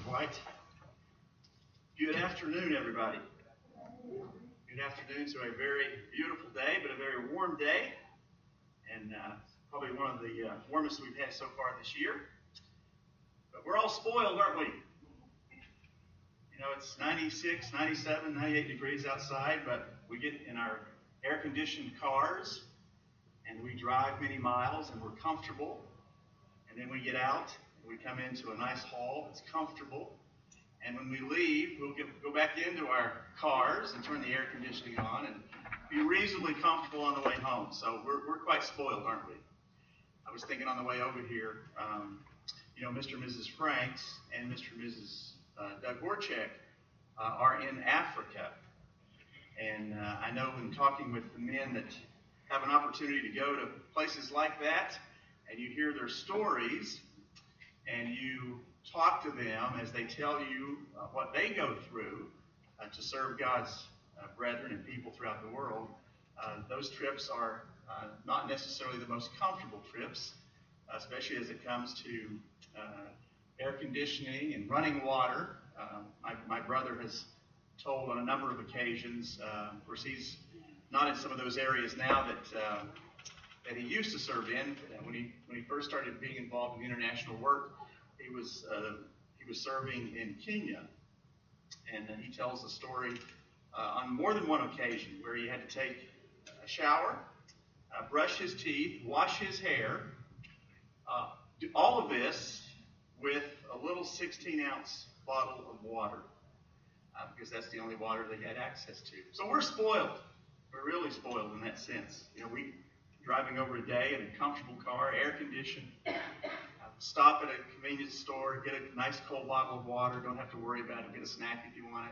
quite. Good afternoon, everybody. Good afternoon to a very beautiful day, but a very warm day, and probably one of the warmest we've had so far this year. But we're all spoiled, aren't we? You know, it's 96, 97, 98 degrees outside, but we get in our air-conditioned cars, and we drive many miles, and we're comfortable. And then we get out, and we come into a nice hall that's comfortable. And when we leave, we'll go back into our cars and turn the air conditioning on and be reasonably comfortable on the way home. So we're quite spoiled, aren't we? I was thinking on the way over here, Mr. and Mrs. Franks and Mr. and Mrs. Doug Borchek are in Africa. And I know in talking with the men that have an opportunity to go to places like that, and you hear their stories, and you talk to them as they tell you what they go through to serve God's brethren and people throughout the world. Those trips are not necessarily the most comfortable trips, especially as it comes to air conditioning and running water. My brother has told on a number of occasions, of course he's not in some of those areas now that he used to serve in. When he first started being involved in international work, he was serving in Kenya, and he tells the story on more than one occasion where he had to take a shower, brush his teeth, wash his hair, do all of this with a little 16-ounce bottle of water, because that's the only water they had access to. So we're spoiled. We're really spoiled in that sense. You know, we driving over a day in a comfortable car, air conditioned. Stop at a convenience store, get a nice cold bottle of water, don't have to worry about it, get a snack if you want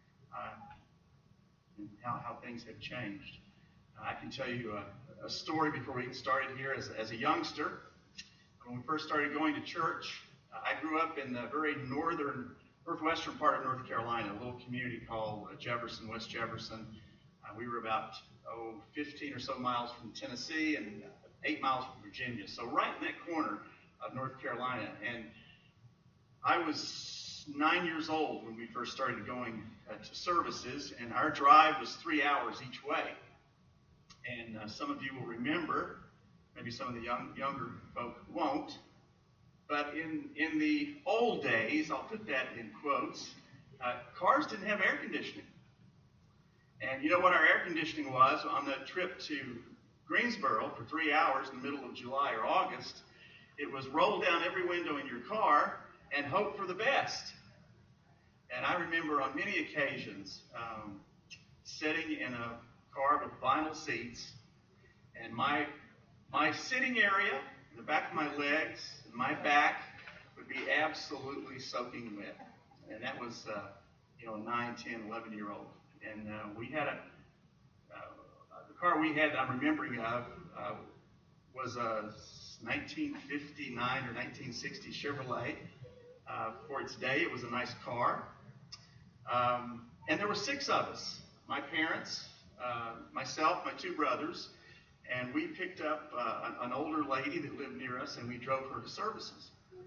it. And how things have changed. I can tell you a story before we get started here. As a youngster, when we first started going to church, I grew up in the very northwestern part of North Carolina, a little community called Jefferson, West Jefferson. We were about 15 or so miles from Tennessee and 8 miles from Virginia. So right in that corner of North Carolina. And I was 9 years old when we first started going to services, and our drive was 3 hours each way. And some of you will remember, maybe some of the younger folk won't, but in the old days, I'll put that in quotes, cars didn't have air conditioning. And you know what our air conditioning was on the trip to Greensboro for 3 hours in the middle of July or August? It was roll down every window in your car and hope for the best. And I remember on many occasions sitting in a car with vinyl seats, and my sitting area, the back of my legs, and my back would be absolutely soaking wet. And that was, a 9, 10, 11-year-old. And we had the car we had, I'm remembering of, was a 1959 or 1960 Chevrolet. For its day, it was a nice car. And there were 6 of us, my parents, myself, my 2 brothers, and we picked up an older lady that lived near us, and we drove her to services.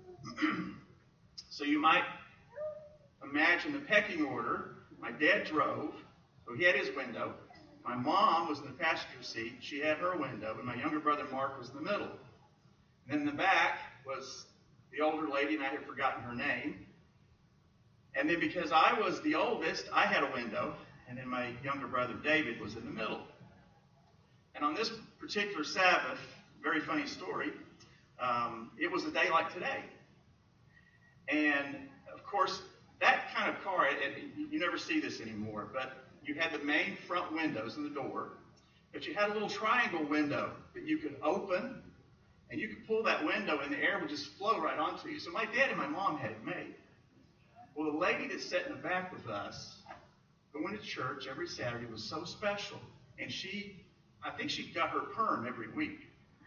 So you might imagine the pecking order. My dad drove, so he had his window. My mom was in the passenger seat. She had her window, and my younger brother Mark was in the middle. And then in the back was the older lady, and I had forgotten her name. And then because I was the oldest, I had a window, and then my younger brother David was in the middle. And on this particular Sabbath, very funny story, it was a day like today. And of course, that kind of car, you never see this anymore, but you had the main front windows in the door, but you had a little triangle window that you could open, and you could pull that window, and the air would just flow right onto you. So my dad and my mom had it made. Well, the lady that sat in the back with us, going to church every Saturday, was so special. And I think she got her perm every week.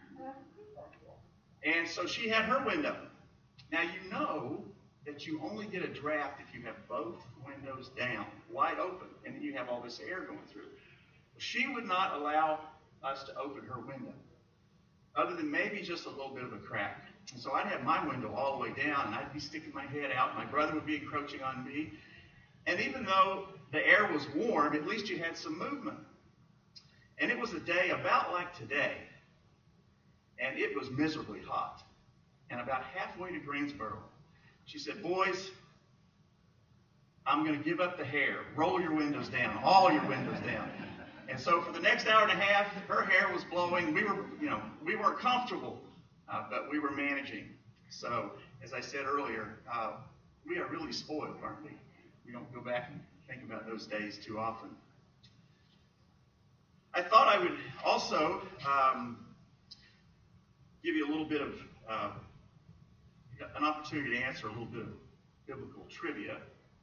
And so she had her window. Now you know that you only get a draft if you have both windows down, wide open, and then you have all this air going through. She would not allow us to open her window, other than maybe just a little bit of a crack. And so I'd have my window all the way down, and I'd be sticking my head out. My brother would be encroaching on me. And even though the air was warm, at least you had some movement. And it was a day about like today, and it was miserably hot. And about halfway to Greensboro, she said, "Boys, I'm going to give up the hair. Roll your windows down, all your windows down." And so for the next hour and a half, her hair was blowing. We weren't comfortable, but we were managing. So, as I said earlier, we are really spoiled, aren't we? We don't go back and think about those days too often. I thought I would also give you a little bit of an opportunity to answer a little bit of biblical trivia.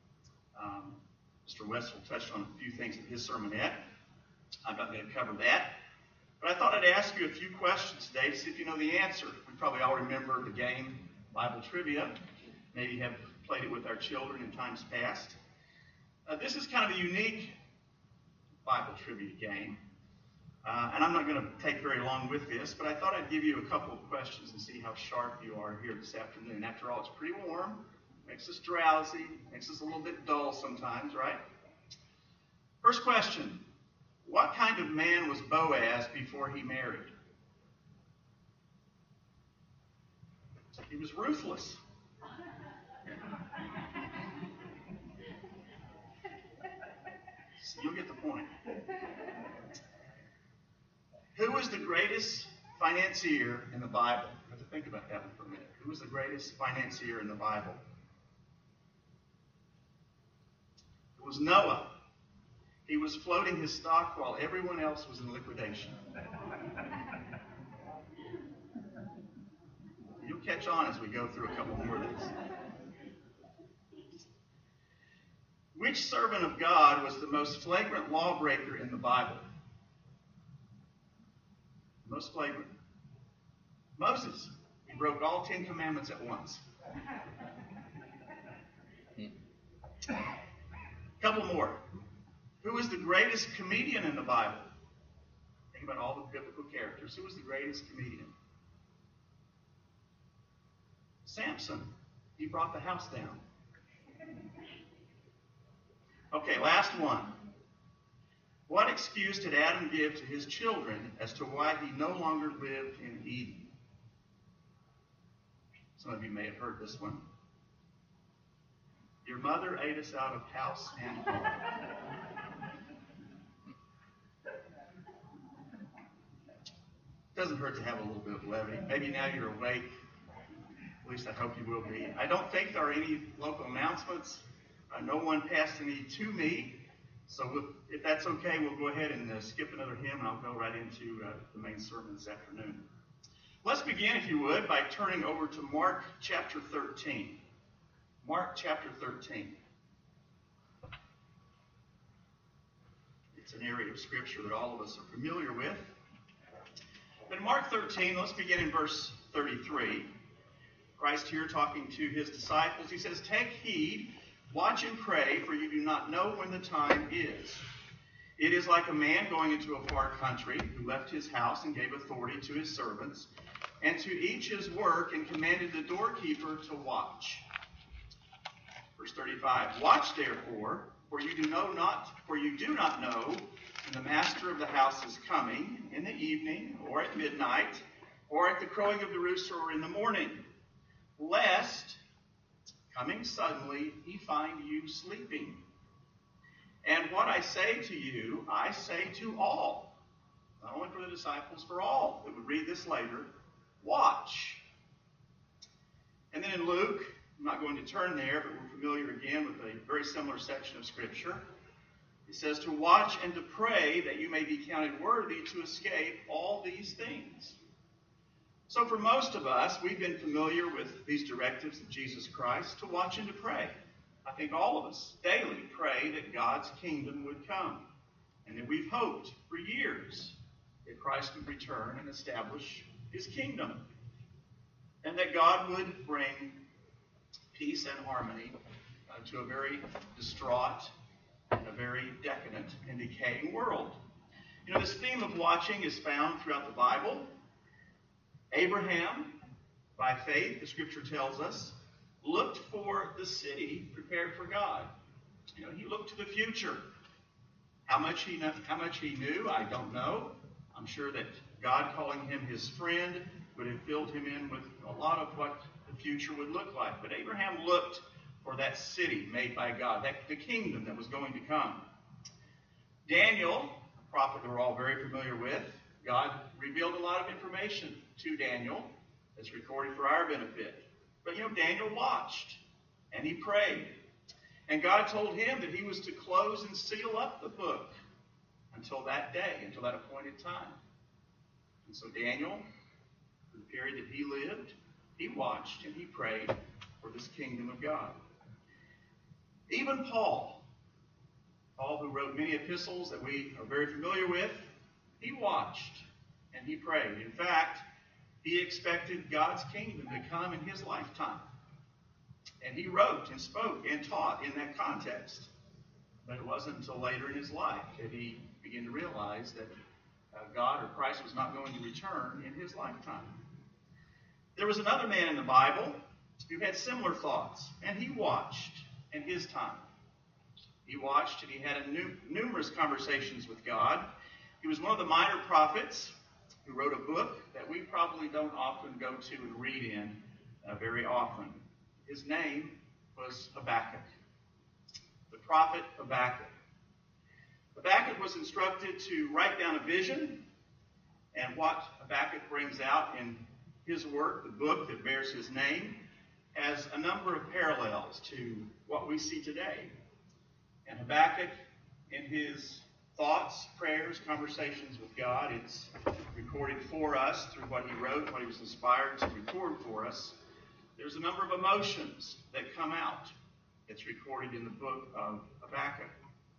Mr. Wessel touched on a few things in his sermonette. I'm not going to cover that. But I thought I'd ask you a few questions today to see if you know the answer. We probably all remember the game Bible Trivia. Maybe have played it with our children in times past. This is kind of a unique Bible trivia game. And I'm not going to take very long with this, but I thought I'd give you a couple of questions and see how sharp you are here this afternoon. After all, it's pretty warm. Makes us drowsy. Makes us a little bit dull sometimes, right? First question. What kind of man was Boaz before he married? He was ruthless. You'll get the point. Who was the greatest financier in the Bible? I have to think about that one for a minute. Who was the greatest financier in the Bible? It was Noah. He was floating his stock while everyone else was in liquidation. You'll catch on as we go through a couple more of these. Which servant of God was the most flagrant lawbreaker in the Bible? Most flagrant. Moses. He broke all 10 commandments at once. Couple more. Who was the greatest comedian in the Bible? Think about all the biblical characters. Who was the greatest comedian? Samson. He brought the house down. Okay, last one. What excuse did Adam give to his children as to why he no longer lived in Eden? Some of you may have heard this one. Your mother ate us out of house and home. Doesn't hurt to have a little bit of levity. Maybe now you're awake. At least I hope you will be. I don't think there are any local announcements. No one passed any to me. So if that's okay, we'll go ahead and skip another hymn, and I'll go right into the main sermon this afternoon. Let's begin, if you would, by turning over to Mark chapter 13. Mark chapter 13. It's an area of Scripture that all of us are familiar with. But in Mark 13, let's begin in verse 33. Christ here talking to his disciples. He says, "Take heed, watch and pray, for you do not know when the time is. It is like a man going into a far country who left his house and gave authority to his servants, and to each his work, and commanded the doorkeeper to watch." Verse 35, "Watch therefore, for you do not know when the master of the house is coming, in the evening, or at midnight, or at the crowing of the rooster, or in the morning, lest, coming suddenly, he find you sleeping. And what I say to you, I say to all," not only for the disciples, for all that would read this later, "watch." And then in Luke, I'm not going to turn there, but we're familiar again with a very similar section of Scripture. It says to watch and to pray that you may be counted worthy to escape all these things. So for most of us, we've been familiar with these directives of Jesus Christ to watch and to pray. I think all of us daily pray that God's kingdom would come, and that we've hoped for years that Christ would return and establish his kingdom, and that God would bring peace and harmony to a very distraught, a very decadent and decaying world. You know, this theme of watching is found throughout the Bible. Abraham by faith, the scripture tells us, looked for the city prepared for God. He looked to the future. How much he knew, I don't know. I'm sure that God calling him his friend would have filled him in with a lot of what the future would look like. But Abraham looked for that city made by God, the kingdom that was going to come. Daniel, a prophet that we're all very familiar with, God revealed a lot of information to Daniel that's recorded for our benefit. But Daniel watched and he prayed. And God told him that he was to close and seal up the book until that day, until that appointed time. And so Daniel, for the period that he lived, he watched and he prayed for this kingdom of God. Even Paul, who wrote many epistles that we are very familiar with, he watched and he prayed. In fact, he expected God's kingdom to come in his lifetime. And he wrote and spoke and taught in that context. But it wasn't until later in his life that he began to realize that God or Christ was not going to return in his lifetime. There was another man in the Bible who had similar thoughts, and he watched in his time. He watched and he had numerous conversations with God. He was one of the minor prophets who wrote a book that we probably don't often go to and read in very often. His name was Habakkuk, the prophet Habakkuk. Habakkuk was instructed to write down a vision, and what Habakkuk brings out in his work, the book that bears his name, has a number of parallels to what we see today. And Habakkuk, in his thoughts, prayers, conversations with God, it's recorded for us through what he wrote, what he was inspired to record for us. There's a number of emotions that come out. It's recorded in the book of Habakkuk.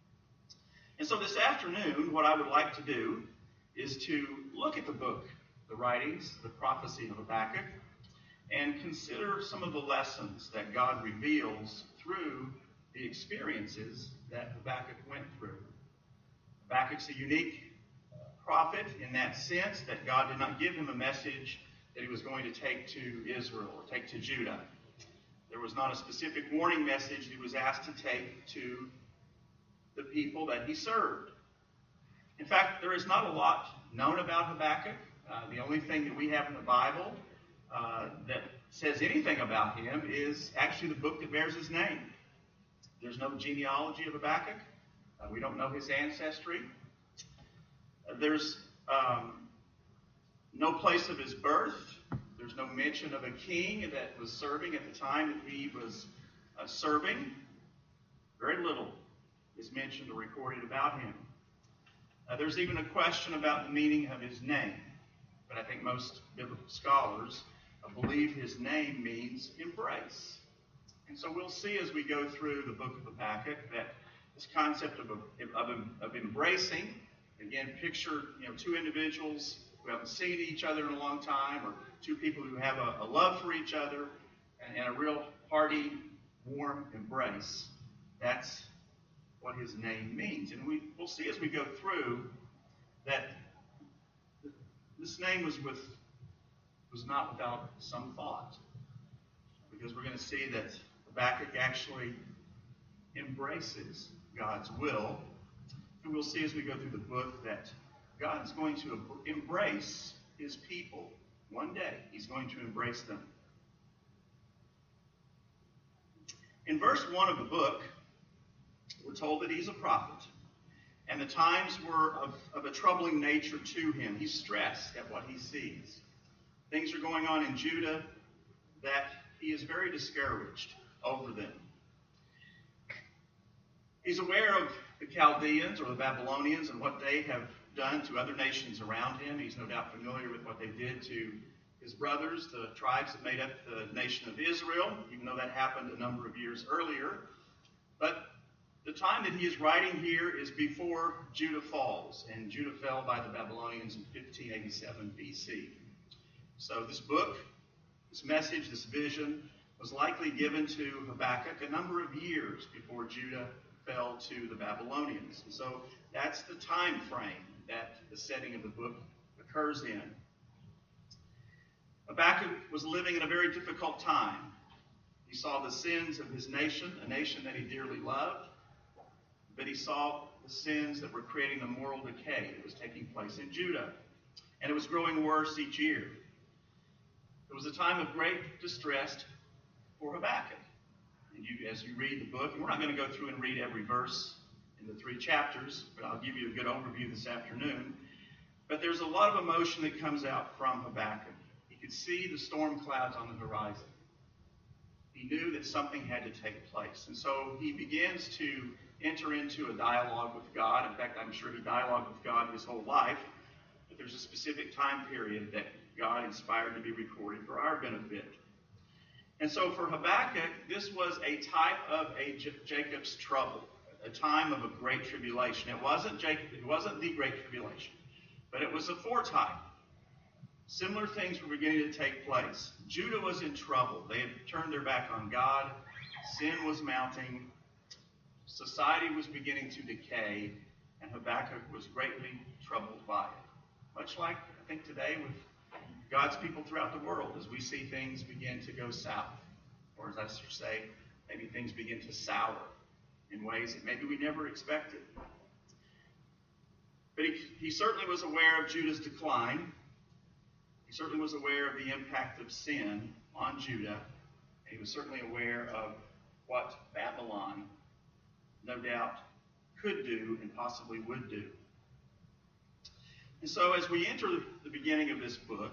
And so this afternoon, what I would like to do is to look at the book, the writings, the prophecy of Habakkuk, and consider some of the lessons that God reveals through the experiences that Habakkuk went through. Habakkuk's a unique prophet in that sense that God did not give him a message that he was going to take to Israel or take to Judah. There was not a specific warning message he was asked to take to the people that he served. In fact, there is not a lot known about Habakkuk. The only thing that we have in the Bible that says anything about him is actually the book that bears his name. There's no genealogy of Habakkuk. We don't know his ancestry. There's no place of his birth. There's no mention of a king that was serving at the time that he was serving. Very little is mentioned or recorded about him. There's even a question about the meaning of his name. But I think most biblical scholars believe his name means embrace. And so we'll see as we go through the book of Habakkuk that this concept of embracing, again, picture two individuals who haven't seen each other in a long time, or two people who have a love for each other and a real hearty, warm embrace. That's what his name means. And we'll see as we go through that this name was not without some thought, because we're going to see that Habakkuk actually embraces God's will. And we'll see as we go through the book that God's going to embrace his people. One day, he's going to embrace them. In verse 1 of the book, we're told that he's a prophet. And the times were of a troubling nature to him. He's stressed at what he sees. Things are going on in Judah that he is very discouraged over them. He's aware of the Chaldeans or the Babylonians and what they have done to other nations around him. He's no doubt familiar with what they did to his brothers, the tribes that made up the nation of Israel, even though that happened a number of years earlier. But the time that he is writing here is before Judah falls, and Judah fell by the Babylonians in 1587 BC. So this book, this message, this vision was likely given to Habakkuk a number of years before Judah fell to the Babylonians. And so that's the time frame that the setting of the book occurs in. Habakkuk was living in a very difficult time. He saw the sins of his nation, a nation that he dearly loved, but he saw the sins that were creating the moral decay that was taking place in Judah. And it was growing worse each year. It was a time of great distress for Habakkuk. And as you read the book, and we're not going to go through and read every verse in the 3 chapters, but I'll give you a good overview this afternoon. But there's a lot of emotion that comes out from Habakkuk. He could see the storm clouds on the horizon. He knew that something had to take place. And so he begins to enter into a dialogue with God. In fact, I'm sure he dialogued with God his whole life. But there's a specific time period that God inspired to be recorded for our benefit. And so for Habakkuk, this was a type of Jacob's trouble, a time of a great tribulation. It wasn't the great tribulation, but it was a foretype. Similar things were beginning to take place. Judah was in trouble. They had turned their back on God. Sin was mounting. Society was beginning to decay, and Habakkuk was greatly troubled by it. Much like, I think, today with God's people throughout the world, as we see things begin to go south, or as I should say, maybe things begin to sour in ways that maybe we never expected. But he certainly was aware of Judah's decline. He certainly was aware of the impact of sin on Judah. And he was certainly aware of what Babylon, no doubt, could do and possibly would do. And so as we enter the beginning of this book,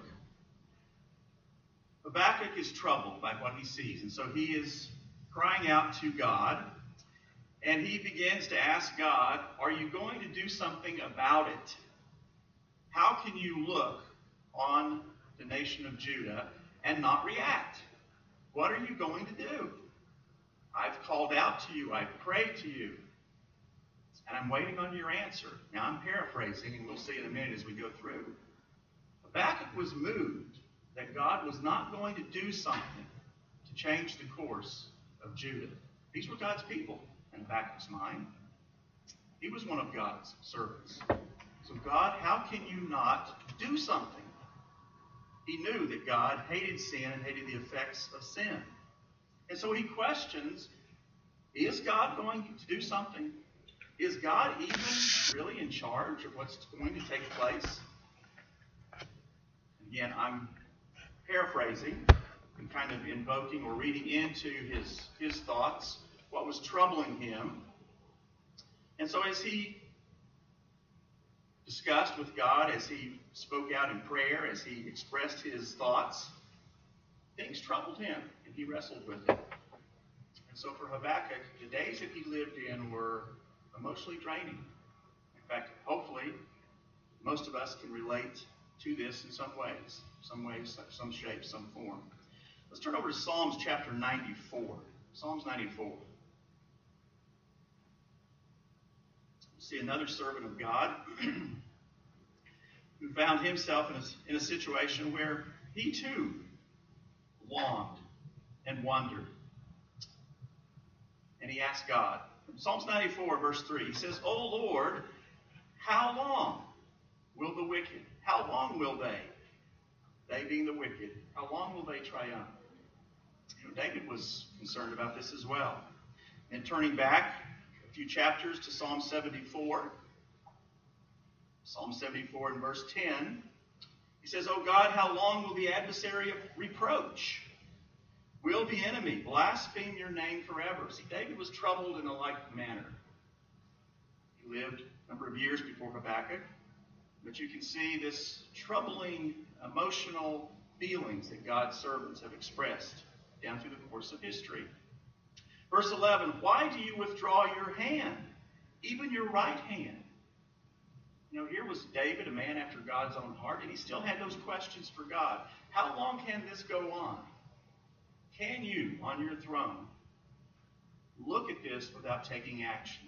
Habakkuk is troubled by what he sees. And so he is crying out to God. And he begins to ask God, are you going to do something about it? How can you look on the nation of Judah and not react? What are you going to do? I've called out to you. I've prayed to you. And I'm waiting on your answer. Now I'm paraphrasing, and we'll see in a minute as we go through. Habakkuk was moved that God was not going to do something to change the course of Judah. These were God's people in Habakkuk's mind. He was one of God's servants. So God, how can you not do something? He knew that God hated sin and hated the effects of sin. And so he questions, is God going to do something? Is God even really in charge of what's going to take place? Again, I'm paraphrasing and kind of invoking or reading into his thoughts, what was troubling him. And so as he discussed with God, as he spoke out in prayer, as he expressed his thoughts, things troubled him, and he wrestled with it. And so for Habakkuk, the days that he lived in were emotionally draining. In fact, hopefully, most of us can relate to this in some ways, some shape, some form. Let's turn over to Psalms chapter 94. Psalms 94. See another servant of God who found himself in a situation where he too longed and wondered. And he asked God. Psalms 94, verse 3, he says, O Lord, how long will the wicked, how long will they being the wicked, how long will they triumph? David was concerned about this as well. And turning back a few chapters to Psalm 74, Psalm 74 and verse 10, he says, O God, how long will the adversary reproach? Will the enemy blaspheme your name forever? See, David was troubled in a like manner. He lived a number of years before Habakkuk, but you can see this troubling, emotional feelings that God's servants have expressed down through the course of history. Verse 11, why do you withdraw your hand, even your right hand? Here was David, a man after God's own heart, and he still had those questions for God. How long can this go on? Can you, on your throne, look at this without taking action?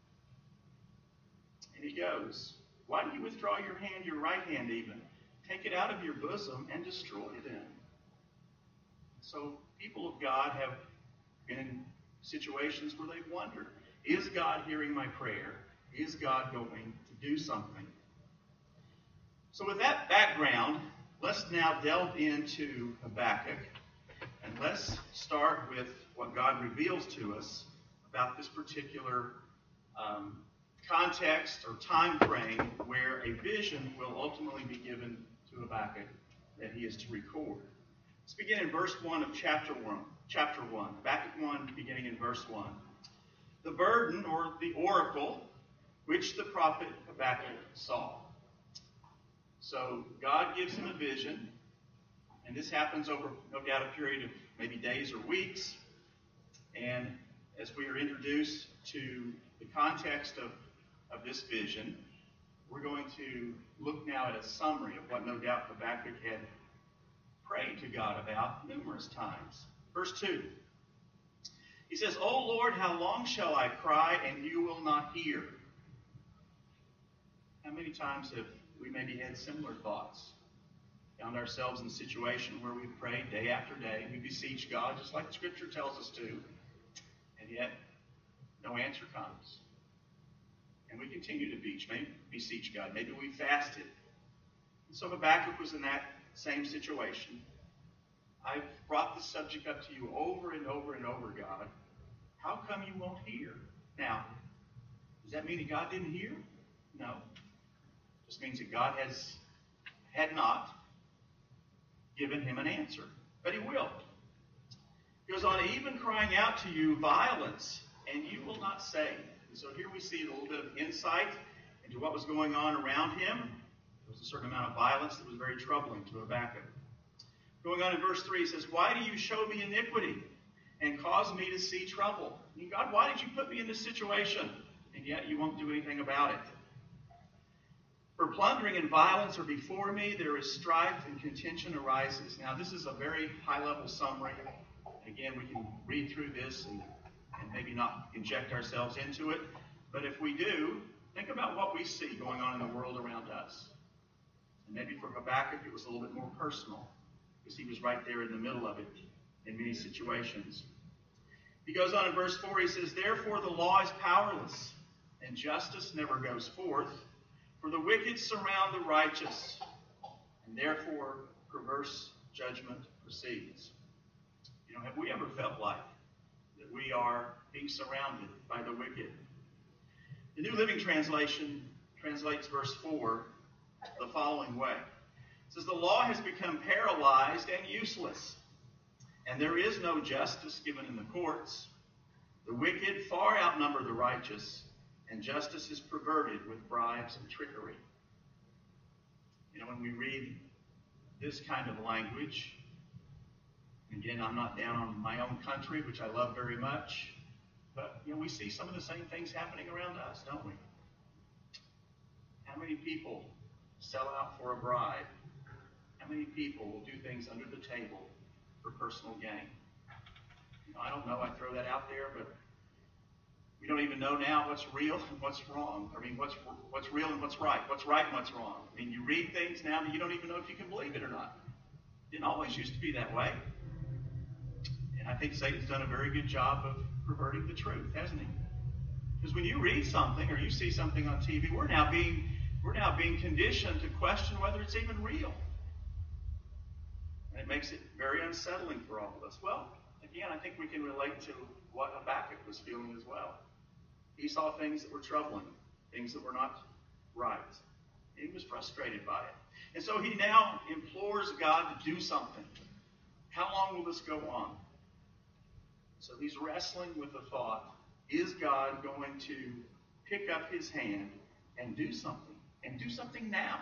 And he goes, why do you withdraw your hand, your right hand even? Take it out of your bosom and destroy them. So people of God have been in situations where they've wondered, is God hearing my prayer? Is God going to do something? So with that background, let's now delve into Habakkuk, and let's start with what God reveals to us about this particular context or time frame where a vision will ultimately be given to Habakkuk that he is to record. Let's begin in verse 1 of chapter 1. Habakkuk 1, beginning in verse 1. The burden, or the oracle, which the prophet Habakkuk saw. So God gives him a vision, and this happens over, no doubt, a period of maybe days or weeks. And as we are introduced to the context of this vision, we're going to look now at a summary of what no doubt Habakkuk had prayed to God about numerous times. Verse 2. He says, O Lord, how long shall I cry and you will not hear? How many times have we maybe had similar thoughts? Found ourselves in a situation where we've prayed day after day. We beseech God just like the Scripture tells us to. And yet, no answer comes. And we continue to beseech God. Maybe we fasted. And so Habakkuk was in that same situation. I've brought this subject up to you over and over and over, God. How come you won't hear? Now, does that mean that God didn't hear? No. It just means that God had not given him an answer. But he will. He goes on, even crying out to you violence, and you will not save. And so here we see a little bit of insight into what was going on around him. There was a certain amount of violence that was very troubling to Habakkuk. Going on in verse 3, he says, why do you show me iniquity and cause me to see trouble? I mean, God, why did you put me in this situation? And yet you won't do anything about it. For plundering and violence are before me, there is strife and contention arises. Now, this is a very high-level summary. Again, we can read through this and maybe not inject ourselves into it. But if we do, think about what we see going on in the world around us. And maybe for Habakkuk, it was a little bit more personal, because he was right there in the middle of it in many situations. He goes on in verse 4, he says, therefore the law is powerless, and justice never goes forth. For the wicked surround the righteous, and therefore perverse judgment proceeds. You know, have we ever felt like that we are being surrounded by the wicked? The New Living Translation translates verse 4 the following way. It says, the law has become paralyzed and useless, and there is no justice given in the courts. The wicked far outnumber the righteous, and justice is perverted with bribes and trickery. You know, when we read this kind of language, again, I'm not down on my own country, which I love very much, but, you know, we see some of the same things happening around us, don't we? How many people sell out for a bribe? How many people will do things under the table for personal gain? You know, I don't know, I throw that out there, but we don't even know now what's real and what's wrong. I mean, what's real and what's right. What's right and what's wrong. I mean, you read things now that you don't even know if you can believe it or not. It didn't always used to be that way. And I think Satan's done a very good job of perverting the truth, hasn't he? Because when you read something or you see something on TV, we're now being conditioned to question whether it's even real. And it makes it very unsettling for all of us. Well, again, I think we can relate to what Habakkuk was feeling as well. He saw things that were troubling, things that were not right. And he was frustrated by it. And so he now implores God to do something. How long will this go on? So he's wrestling with the thought, is God going to pick up his hand and do something? And do something now?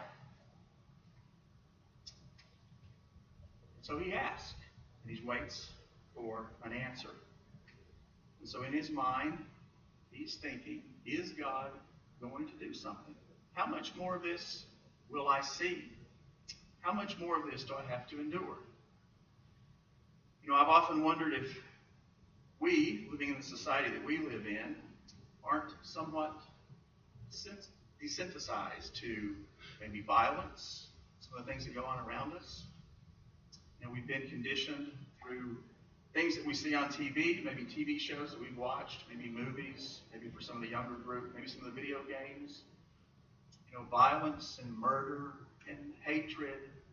So he asks, and he waits for an answer. And so in his mind, he's thinking, is God going to do something? How much more of this will I see? How much more of this do I have to endure? You know, I've often wondered if we, living in the society that we live in, aren't somewhat desensitized to maybe violence, some of the things that go on around us. You know, we've been conditioned through things that we see on TV, maybe TV shows that we've watched, maybe movies, maybe for some of the younger group, maybe some of the video games. You know, violence and murder and hatred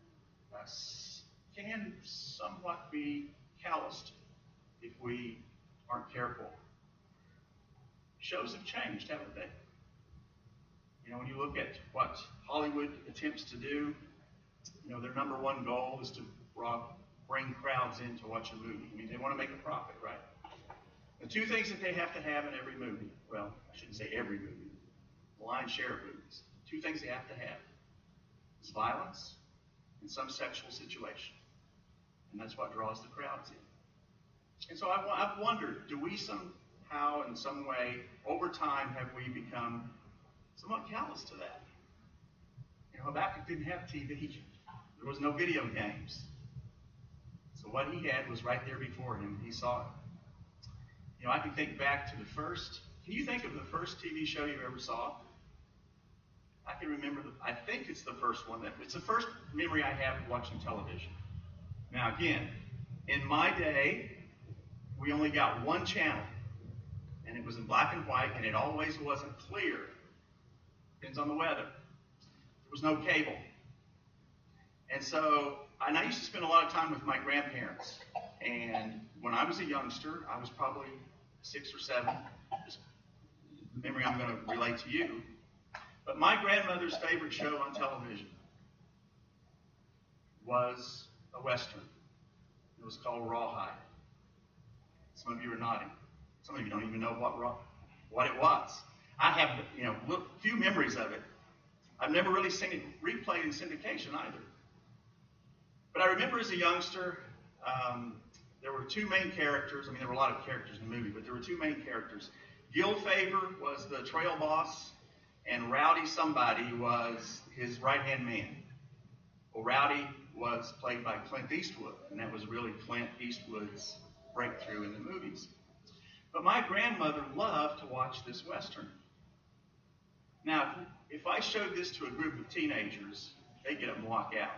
can somewhat be calloused if we aren't careful. Shows have changed, haven't they? You know, when you look at what Hollywood attempts to do, you know, their number one goal is to bring crowds in to watch a movie. I mean, they want to make a profit, right? The two things that they have to have in every movie, well, I shouldn't say every movie, the lion's share of movies, two things they have to have is violence and some sexual situation. And that's what draws the crowds in. And so I've wondered, do we somehow, in some way, over time, have we become somewhat callous to that? You know, Habakkuk didn't have TV. There was no video games. So what he had was right there before him. He saw it. You know, I can think back to can you think of the first TV show you ever saw? I can remember, I think it's the first one. It's the first memory I have of watching television. Now again, in my day, we only got one channel. And it was in black and white, and it always wasn't clear. Depends on the weather. There was no cable. And I used to spend a lot of time with my grandparents. And when I was a youngster, I was probably 6 or 7. Just the memory I'm going to relate to you. But my grandmother's favorite show on television was a Western. It was called Rawhide. Some of you are nodding. Some of you don't even know what it was. I have, few memories of it. I've never really seen it replayed in syndication either. But I remember as a youngster, there were two main characters. I mean, there were a lot of characters in the movie, but there were two main characters. Gil Favor was the trail boss, and Rowdy somebody was his right-hand man. Well, Rowdy was played by Clint Eastwood, and that was really Clint Eastwood's breakthrough in the movies. But my grandmother loved to watch this Western. Now, if I showed this to a group of teenagers, they'd get up and walk out.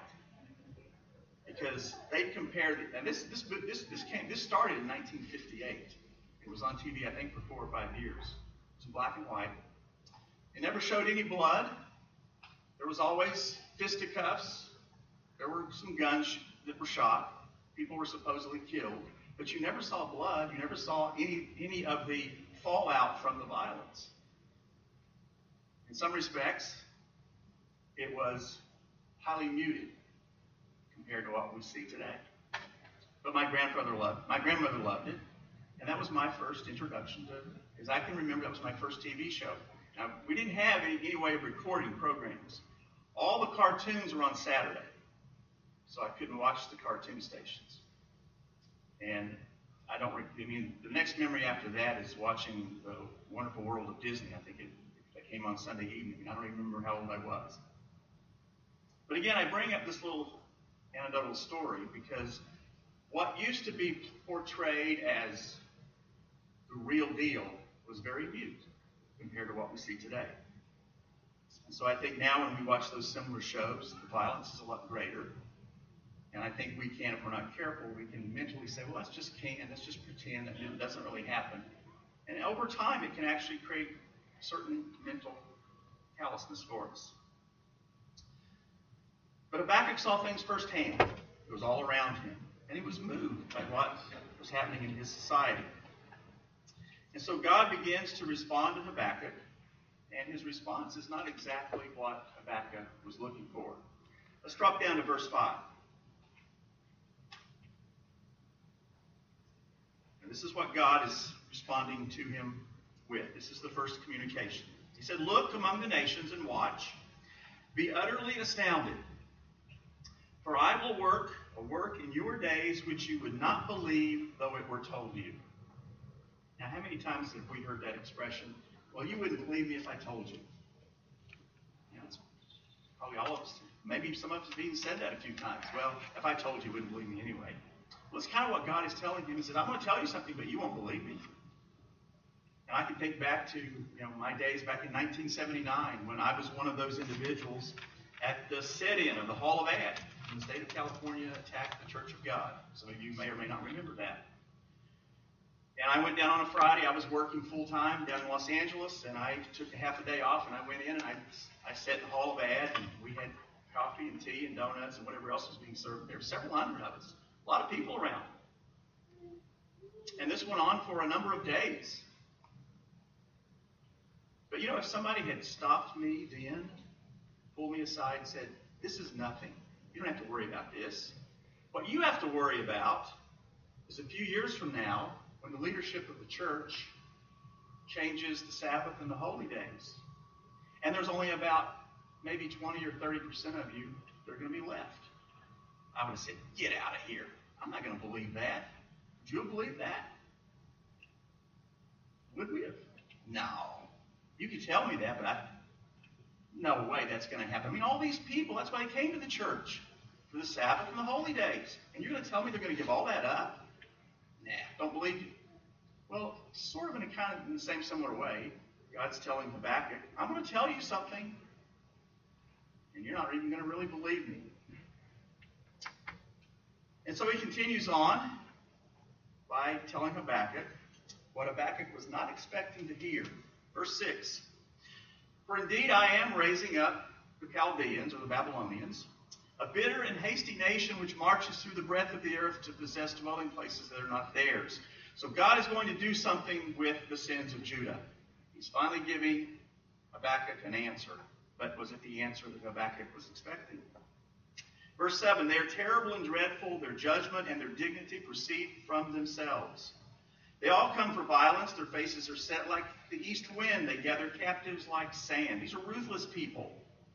Because they'd compare, and this started in 1958. It was on TV, I think, for 4 or 5 years. It was in black and white. It never showed any blood. There was always fisticuffs. There were some guns that were shot. People were supposedly killed. But you never saw blood. You never saw any of the fallout from the violence. In some respects, it was highly muted compared to what we see today. But my grandmother loved it. And that was my first introduction to, as I can remember, that was my first TV show. Now, we didn't have any way of recording programs. All the cartoons were on Saturday. So I couldn't watch the cartoon stations. And the next memory after that is watching The Wonderful World of Disney. I think it came on Sunday evening. I don't even remember how old I was. But again, I bring up this little anecdotal story because what used to be portrayed as the real deal was very mute compared to what we see today. And so I think now when we watch those similar shows, the violence is a lot greater. And I think we can, if we're not careful, we can mentally say, well, let's just pretend that it doesn't really happen. And over time, it can actually create certain mental callousness for us. But Habakkuk saw things firsthand. It was all around him. And he was moved by what was happening in his society. And so God begins to respond to Habakkuk. And his response is not exactly what Habakkuk was looking for. Let's drop down to verse 5. This is what God is responding to him with. This is the first communication. He said, "Look among the nations and watch. Be utterly astounded. For I will work a work in your days which you would not believe though it were told you." Now, how many times have we heard that expression? Well, you wouldn't believe me if I told you. You know, it's probably all of us. Maybe some of us have even said that a few times. Well, if I told you, you wouldn't believe me anyway. Well, it's kind of what God is telling him. He said, I'm going to tell you something, but you won't believe me. And I can think back to my days back in 1979 when I was one of those individuals at the sit-in of the Hall of Ad when the state of California attacked the Church of God. Some of you may or may not remember that. And I went down on a Friday. I was working full-time down in Los Angeles, and I took a half a day off, and I went in, and I sat in the Hall of Ad, and we had coffee and tea and donuts and whatever else was being served. There were several hundred of us. A lot of people around. And this went on for a number of days. But if somebody had stopped me then, pulled me aside and said, this is nothing. You don't have to worry about this. What you have to worry about is a few years from now, when the leadership of the church changes the Sabbath and the holy days. And there's only about maybe 20 or 30% of you that are going to be left. I would have said, get out of here. I'm not going to believe that. Would you have believed that? Would we have? No. You could tell me that, but no way that's going to happen. I mean, all these people, that's why they came to the church, for the Sabbath and the holy days. And you're going to tell me they're going to give all that up? Nah, don't believe you. Well, sort of in the same similar way, God's telling Habakkuk, I'm going to tell you something, and you're not even going to really believe me. And so he continues on by telling Habakkuk what Habakkuk was not expecting to hear. Verse 6, for indeed I am raising up the Chaldeans, or the Babylonians, a bitter and hasty nation which marches through the breadth of the earth to possess dwelling places that are not theirs. So God is going to do something with the sins of Judah. He's finally giving Habakkuk an answer. But was it the answer that Habakkuk was expecting? Verse 7, they are terrible and dreadful. Their judgment and their dignity proceed from themselves. They all come for violence. Their faces are set like the east wind. They gather captives like sand. These are ruthless people.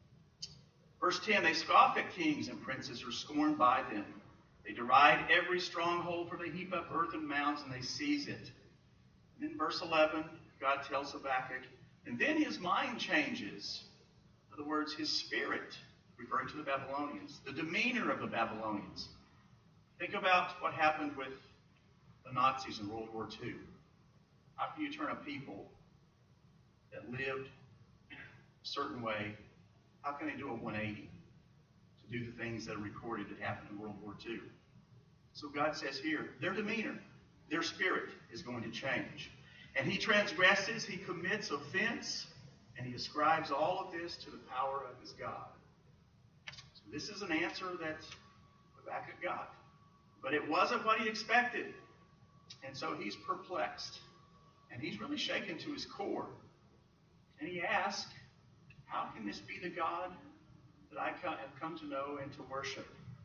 Verse 10, they scoff at kings and princes are scorned by them. They deride every stronghold, for they heap up earthen mounds and they seize it. And then verse 11, God tells Habakkuk, and then his mind changes. In other words, his spirit, referring to the Babylonians, the demeanor of the Babylonians. Think about what happened with the Nazis in World War II. How can you turn a people that lived a certain way, how can they do a 180 to do the things that are recorded that happened in World War II? So God says here, their demeanor, their spirit is going to change. And he transgresses, he commits offense, and he ascribes all of this to the power of his God. So this is an answer that Habakkuk got. But it wasn't what he expected. And so he's perplexed. And he's really shaken to his core. And he asks, how can this be the God that I have come to know and to worship?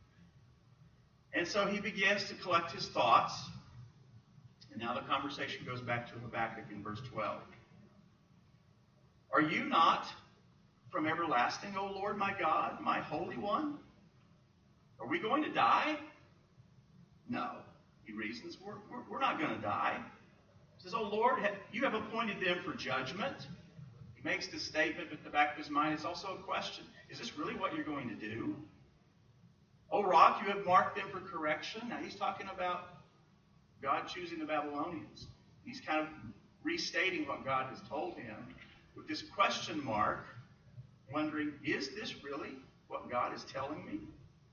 And so he begins to collect his thoughts. And now the conversation goes back to Habakkuk in verse 12. Are you not from everlasting, O Lord my God, my Holy One? Are we going to die? No. He reasons, we're not going to die. He says, O Lord, you have appointed them for judgment. He makes this statement, but at the back of his mind is also a question. Is this really what you're going to do? O rock, you have marked them for correction. Now he's talking about God choosing the Babylonians. He's kind of restating what God has told him with this question mark, wondering, is this really what God is telling me?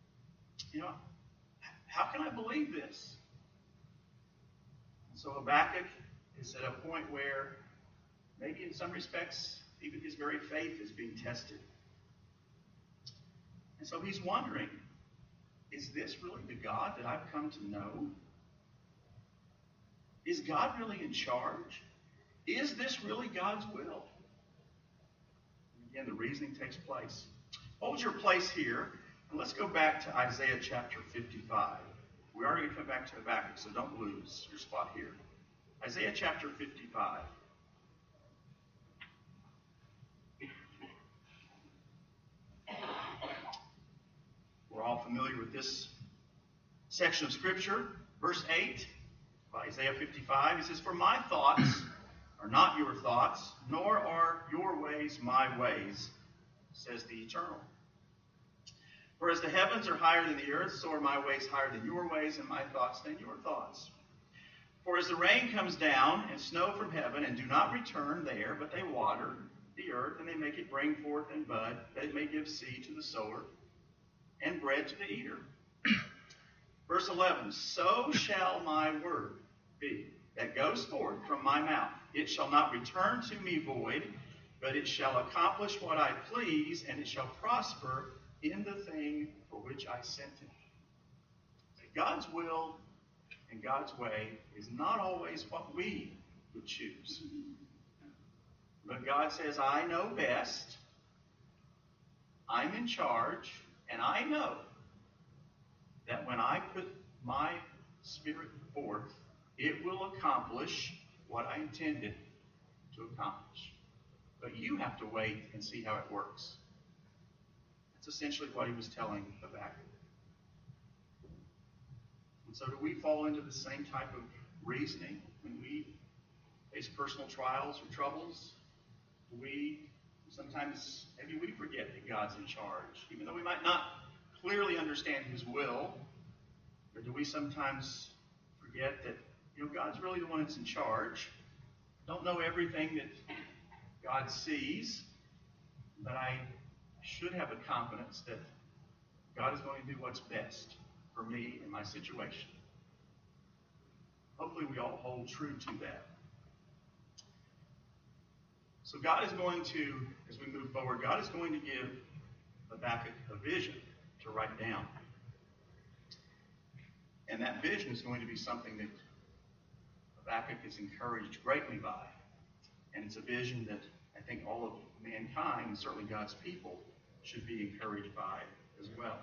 How can I believe this? So Habakkuk is at a point where maybe in some respects even his very faith is being tested. And so he's wondering, is this really the God that I've come to know? Is God really in charge? Is this really God's will? And again, the reasoning takes place. Hold your place here, and let's go back to Isaiah chapter 55. We are going to come back to Habakkuk, so don't lose your spot here. Isaiah chapter 55. We're all familiar with this section of Scripture. Verse 8 of Isaiah 55, he says, for my thoughts are not your thoughts, nor are your ways my ways, says the Eternal. For as the heavens are higher than the earth, so are my ways higher than your ways, and my thoughts than your thoughts. For as the rain comes down and snow from heaven, and do not return there, but they water the earth, and they make it bring forth and bud, that it may give seed to the sower, and bread to the eater. Verse 11, so shall my word be that goes forth from my mouth. It shall not return to me void, but it shall accomplish what I please, and it shall prosper in the thing for which I sent him. God's will and God's way is not always what we would choose. But God says, I know best. I'm in charge. And I know that when I put my Spirit forth, it will accomplish what I intended to accomplish. But you have to wait and see how it works. That's essentially what he was telling Habakkuk. And so do we fall into the same type of reasoning when we face personal trials or troubles? We sometimes, maybe we forget that God's in charge, even though we might not clearly understand his will. Or do we sometimes forget that, God's really the one that's in charge? Don't know everything that God sees, but I should have a confidence that God is going to do what's best for me in my situation. Hopefully we all hold true to that. So God is going to, as we move forward, God is going to give Habakkuk a vision to write down. And that vision is going to be something that Habakkuk is encouraged greatly by. And it's a vision that I think all of mankind, and certainly God's people, should be encouraged by as well.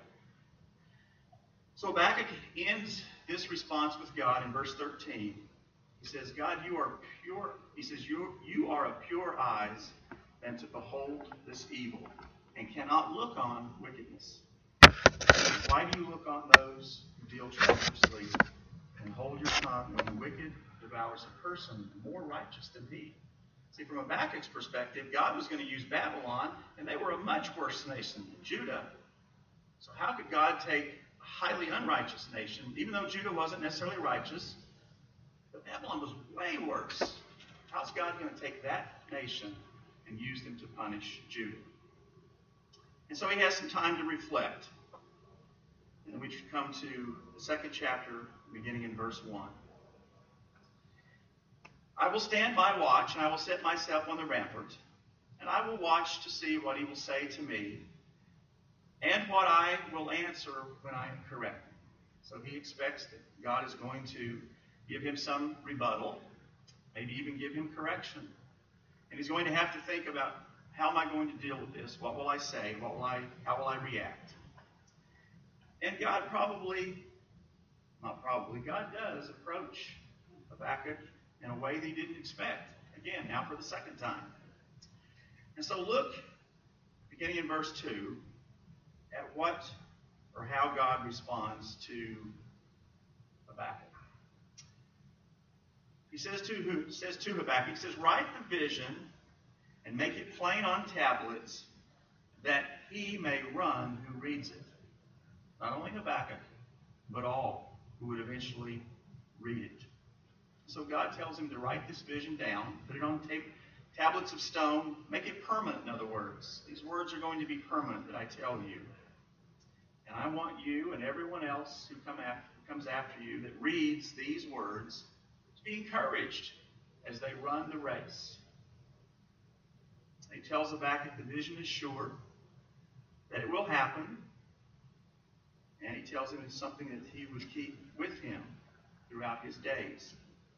So Habakkuk ends this response with God in verse 13. He says, God, you are pure. He says, you are of pure eyes than to behold this evil, and cannot look on wickedness. Why do you look on those who deal treacherously, and hold your tongue when the wicked devours a person more righteous than he? See, from Habakkuk's perspective, God was going to use Babylon, and they were a much worse nation than Judah. So how could God take a highly unrighteous nation, even though Judah wasn't necessarily righteous, but Babylon was way worse? How's God going to take that nation and use them to punish Judah? And so he has some time to reflect. And then we come to the second chapter, beginning in verse 1. I will stand my watch, and I will set myself on the rampart, and I will watch to see what he will say to me, and what I will answer when I am corrected. So he expects that God is going to give him some rebuttal, maybe even give him correction. And he's going to have to think about, how am I going to deal with this? What will I say? How will I react? And God God does approach Habakkuk in a way that he didn't expect. Again, now for the second time. And so look, beginning in verse 2, at what or how God responds to Habakkuk. He says to Habakkuk, he says, write the vision and make it plain on tablets, that he may run who reads it. Not only Habakkuk, but all who would eventually read it. So God tells him to write this vision down, put it on tablets of stone, make it permanent, in other words. These words are going to be permanent that I tell you. And I want you and everyone else who comes after you that reads these words to be encouraged as they run the race. He tells Habakkuk the vision is sure, that it will happen, and he tells him it's something that he would keep with him throughout his days.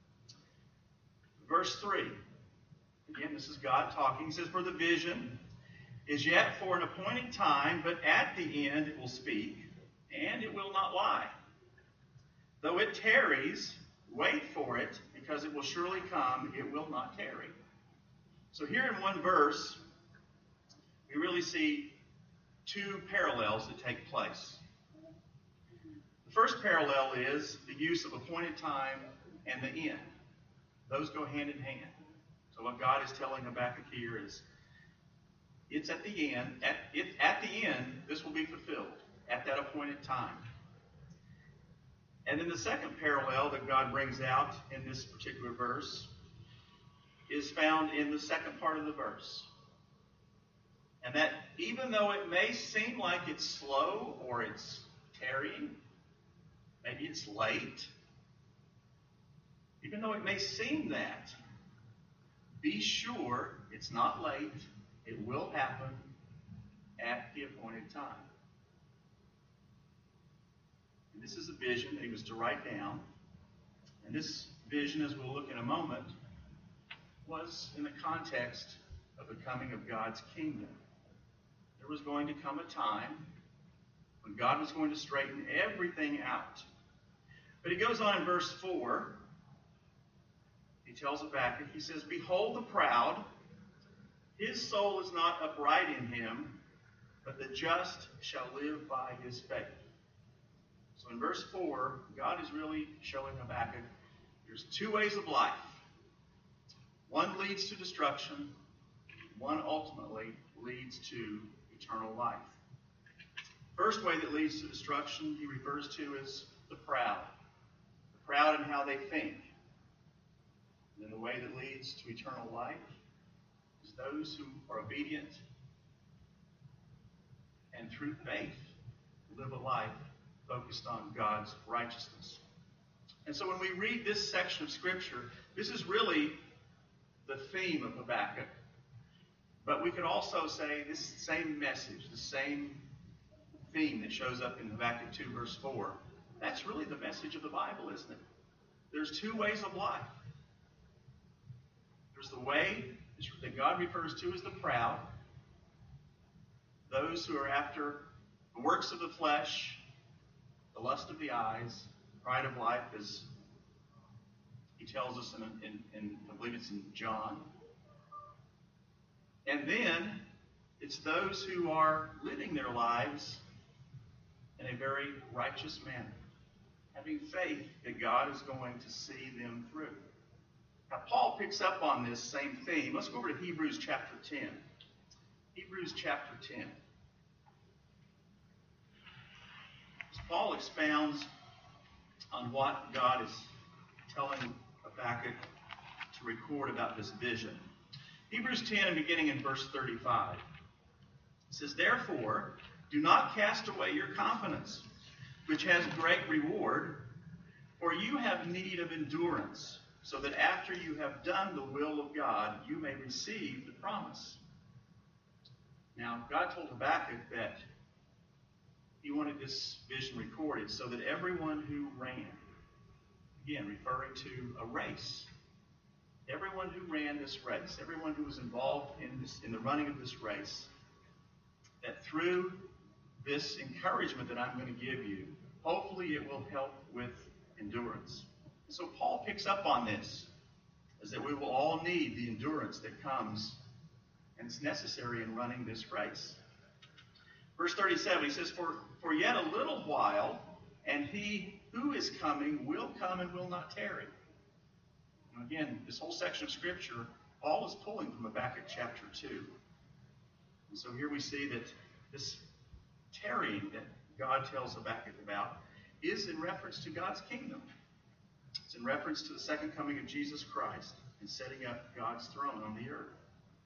Verse 3, again, this is God talking. He says, for the vision is yet for an appointed time, but at the end it will speak, and it will not lie. Though it tarries, wait for it, because it will surely come, it will not tarry. So here in one verse, we really see two parallels that take place. The first parallel is the use of appointed time and the end. Those go hand in hand. So what God is telling Habakkuk here is, it's at the end. At the end, this will be fulfilled at that appointed time. And then the second parallel that God brings out in this particular verse is found in the second part of the verse. And that even though it may seem like it's slow or it's tarrying, maybe it's late, even though it may seem that, be sure it's not late. It will happen at the appointed time. And this is a vision that he was to write down. And this vision, as we'll look in a moment, was in the context of the coming of God's kingdom. There was going to come a time when God was going to straighten everything out. But he goes on in verse 4. He tells Habakkuk, he says, "Behold the proud, his soul is not upright in him, but the just shall live by his faith." So in verse 4, God is really showing Habakkuk there's two ways of life. One leads to destruction. One ultimately leads to eternal life. First way that leads to destruction he refers to as the proud. The proud in how they think. And then the way that leads to eternal life is those who are obedient and through faith live a life focused on God's righteousness. And so when we read this section of Scripture, this is really the theme of Habakkuk. But we could also say this same message, the same theme that shows up in Habakkuk 2 verse 4, that's really the message of the Bible, isn't it? There's two ways of life. There's the way that God refers to as the proud, those who are after the works of the flesh, the lust of the eyes, pride of life, as he tells us in I believe it's in John. And then it's those who are living their lives in a very righteous manner, having faith that God is going to see them through. Now, Paul picks up on this same theme. Let's go over to Hebrews chapter 10. Hebrews chapter 10. As Paul expounds on what God is telling Habakkuk to record about this vision. Hebrews 10, and beginning in verse 35. It says, "Therefore, do not cast away your confidence, which has great reward, for you have need of endurance, so that after you have done the will of God, you may receive the promise." Now, God told Habakkuk that he wanted this vision recorded so that everyone who ran, again, referring to a race, everyone who ran this race, everyone who was involved in the running of this race, that through this encouragement that I'm going to give you, hopefully it will help with endurance. So Paul picks up on this, is that we will all need the endurance that comes and it's necessary in running this race. Verse 37, he says, For yet a little while, and he who is coming will come and will not tarry. And again, this whole section of Scripture, Paul is pulling from Habakkuk chapter 2. And so here we see that this tarrying that God tells Habakkuk about is in reference to God's kingdom. It's in reference to the second coming of Jesus Christ and setting up God's throne on the earth.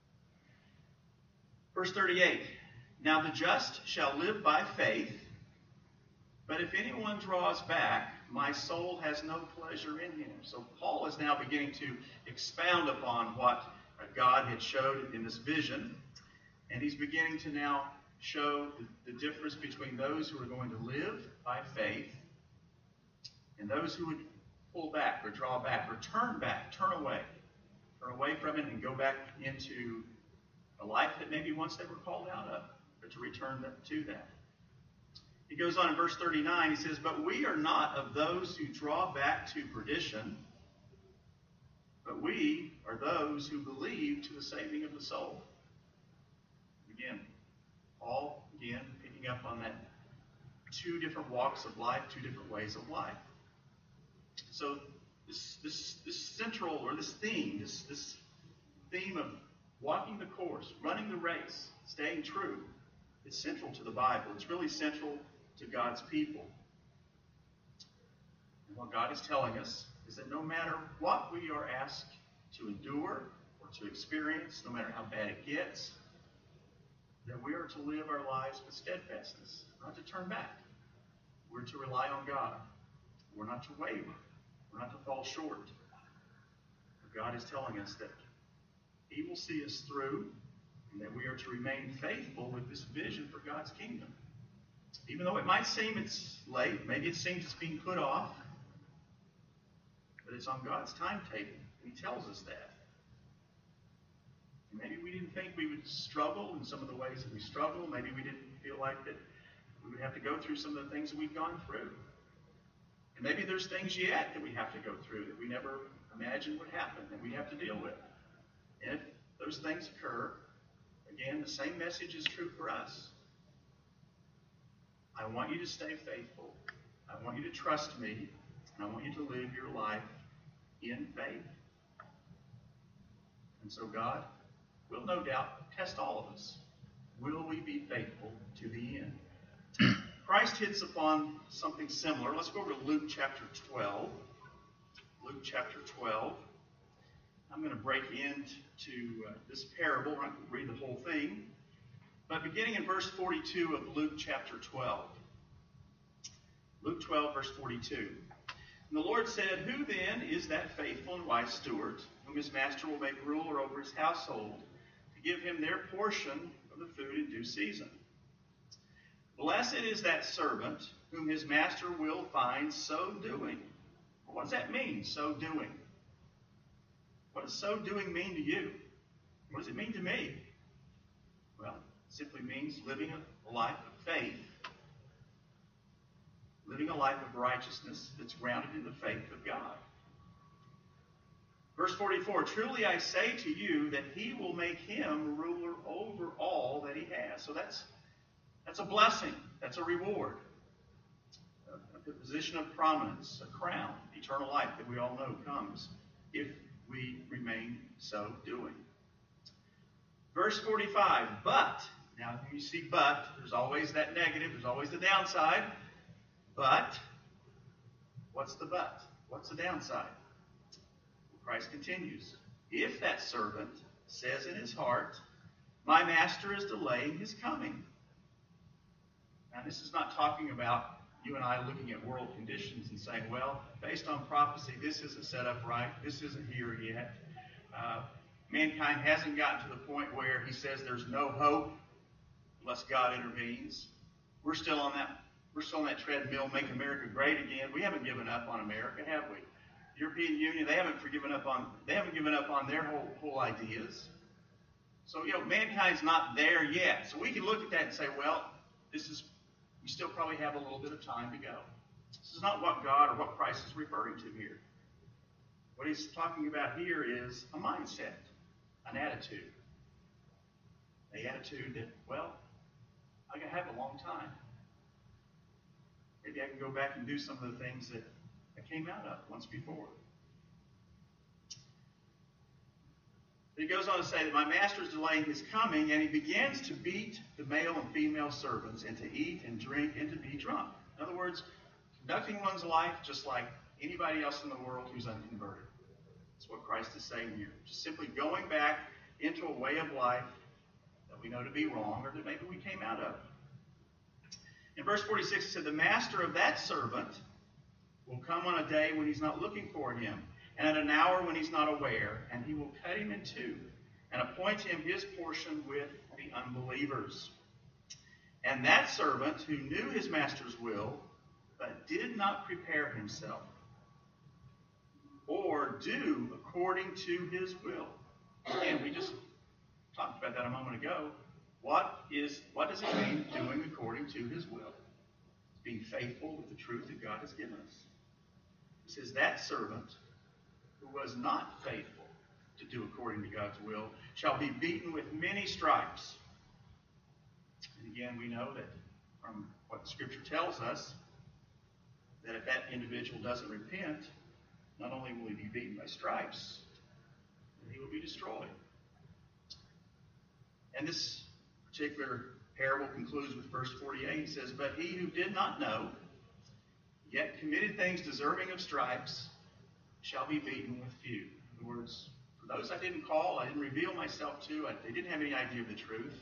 Verse 38, "Now the just shall live by faith, but if anyone draws back, my soul has no pleasure in him." So Paul is now beginning to expound upon what God had showed in this vision, and he's beginning to now show the difference between those who are going to live by faith and those who would pull back or draw back or turn back, turn away from it and go back into a life that maybe once they were called out of, but to return to that. He goes on in verse 39, he says, "But we are not of those who draw back to perdition, but we are those who believe to the saving of the soul." Again, Paul, picking up on that two different walks of life, two different ways of life. So this central, or this theme, this theme of walking the course, running the race, staying true, is central to the Bible. It's really central to God's people. And what God is telling us is that no matter what we are asked to endure or to experience, no matter how bad it gets, that we are to live our lives with steadfastness, not to turn back. We're to rely on God. We're not to waver. We're not to fall short. But God is telling us that He will see us through and that we are to remain faithful with this vision for God's kingdom. Even though it might seem it's late, maybe it seems it's being put off, but it's on God's timetable. He tells us that. And maybe we didn't think we would struggle in some of the ways that we struggle. Maybe we didn't feel like that we would have to go through some of the things that we've gone through. And maybe there's things yet that we have to go through that we never imagined would happen, that we have to deal with. And if those things occur, again, the same message is true for us. I want you to stay faithful. I want you to trust me. And I want you to live your life in faith. And so God will no doubt test all of us. Will we be faithful to the end? Christ hits upon something similar. Let's go over to Luke chapter 12. Luke chapter 12. I'm going to break into this parable. I'm not going to read the whole thing. But beginning in verse 42 of Luke chapter 12. Luke 12, verse 42. And the Lord said, "Who then is that faithful and wise steward, whom his master will make ruler over his household, to give him their portion of the food in due season? Blessed is that servant whom his master will find so doing." Well, what does that mean, so doing? What does so doing mean to you? What does it mean to me? Well, it simply means living a life of faith. Living a life of righteousness that's grounded in the faith of God. Verse 44, "Truly I say to you that he will make him ruler over all that he has." So that's a blessing. That's a reward. A position of prominence, a crown, eternal life that we all know comes if we remain so doing. Verse 45, "But," now when you see but, there's always that negative, there's always the downside. But, what's the but? What's the downside? Christ continues, "If that servant says in his heart, 'My master is delaying his coming.'" Now, this is not talking about you and I looking at world conditions and saying, well, based on prophecy, this isn't set up right. This isn't here yet. Mankind hasn't gotten to the point where he says there's no hope unless God intervenes. We're still on that treadmill, make America great again. We haven't given up on America, have we? The European Union, they haven't given up on their whole ideas. So, mankind's not there yet. So we can look at that and say, well, we still probably have a little bit of time to go. This is not what God or what Christ is referring to here. What he's talking about here is a mindset, an attitude. The attitude that, well, I have a long time. Maybe I can go back and do some of the things that I came out of once before. He goes on to say that my master is delaying his coming, and he begins to beat the male and female servants, and to eat and drink and to be drunk. In other words, conducting one's life just like anybody else in the world who's unconverted. That's what Christ is saying here. Just simply going back into a way of life that we know to be wrong, or that maybe we came out of. In verse 46, it said, "The master of that servant will come on a day when he's not looking for him, and at an hour when he's not aware, and he will cut him in two, and appoint him his portion with the unbelievers. And that servant who knew his master's will, but did not prepare himself, or do according to his will." Again, we just talked about that a moment ago. What does it mean doing according to his will? It's being faithful with the truth that God has given us. It says that servant who was not faithful to do according to God's will shall be beaten with many stripes. And again, we know that from what the Scripture tells us, that if that individual doesn't repent, not only will he be beaten by stripes, but he will be destroyed. And this particular parable concludes with verse 48. It says, "But he who did not know, yet committed things deserving of stripes, shall be beaten with few." In other words, for those I didn't call, I didn't reveal myself to, they didn't have any idea of the truth,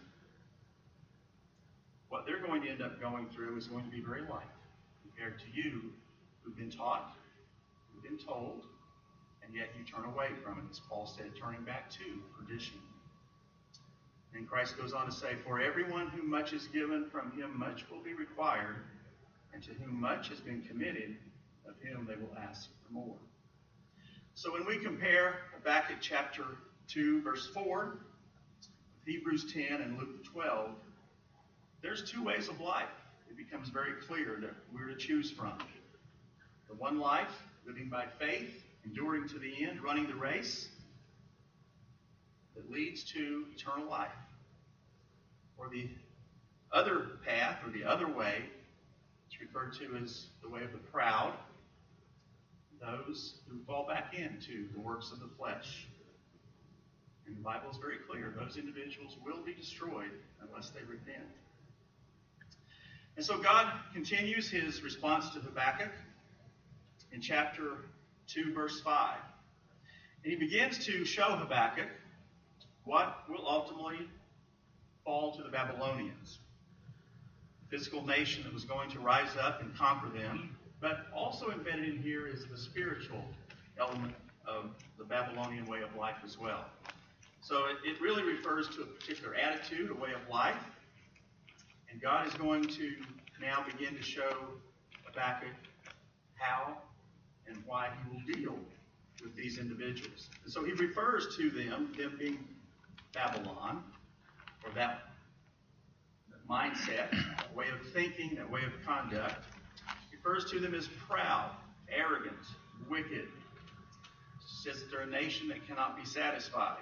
what they're going to end up going through is going to be very light compared to you who've been taught, who've been told, and yet you turn away from it. As Paul said, turning back to perdition. And And Christ goes on to say, for everyone whom much is given, from him much will be required, and to whom much has been committed, of him they will ask for more. So when we compare Habakkuk chapter 2, verse 4, Hebrews 10 and Luke 12, there's two ways of life. It becomes very clear that we're to choose from. The one life, living by faith, enduring to the end, running the race that leads to eternal life. Or the other path, or the other way, it's referred to as the way of the proud, those who fall back into the works of the flesh. And the Bible is very clear. Those individuals will be destroyed unless they repent. And so God continues his response to Habakkuk in chapter 2, verse 5. And he begins to show Habakkuk what will ultimately fall to the Babylonians. The physical nation that was going to rise up and conquer them, but also embedded in here is the spiritual element of the Babylonian way of life as well. So it really refers to a particular attitude, a way of life. And God is going to now begin to show Habakkuk how and why he will deal with these individuals. And so he refers to them being Babylon, or that mindset, that way of thinking, that way of conduct. He refers to them as proud, arrogant, wicked. It says that they're a nation that cannot be satisfied.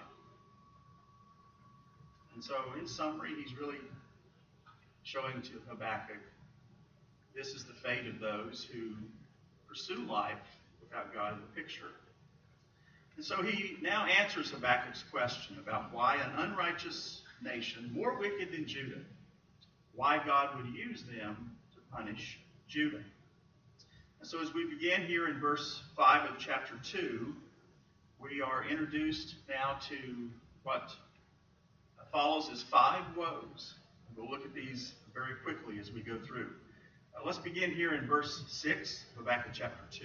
And so, in summary, he's really showing to Habakkuk, this is the fate of those who pursue life without God in the picture. And so he now answers Habakkuk's question about why an unrighteous nation, more wicked than Judah, why God would use them to punish Judah. And so as we begin here in verse 5 of chapter 2, we are introduced now to what follows as 5 woes. We'll look at these very quickly as we go through. Let's begin here in verse 6 of Habakkuk chapter 2.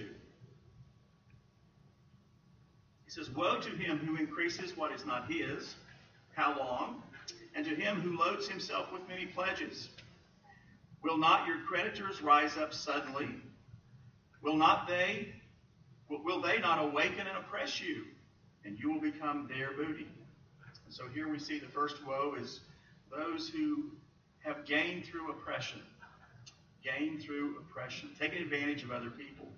He says, woe to him who increases what is not his, how long? And to him who loads himself with many pledges. Will not your creditors rise up suddenly? Will they not awaken and oppress you? And you will become their booty. And so here we see the first woe is those who have gained through oppression. Taking advantage of other people.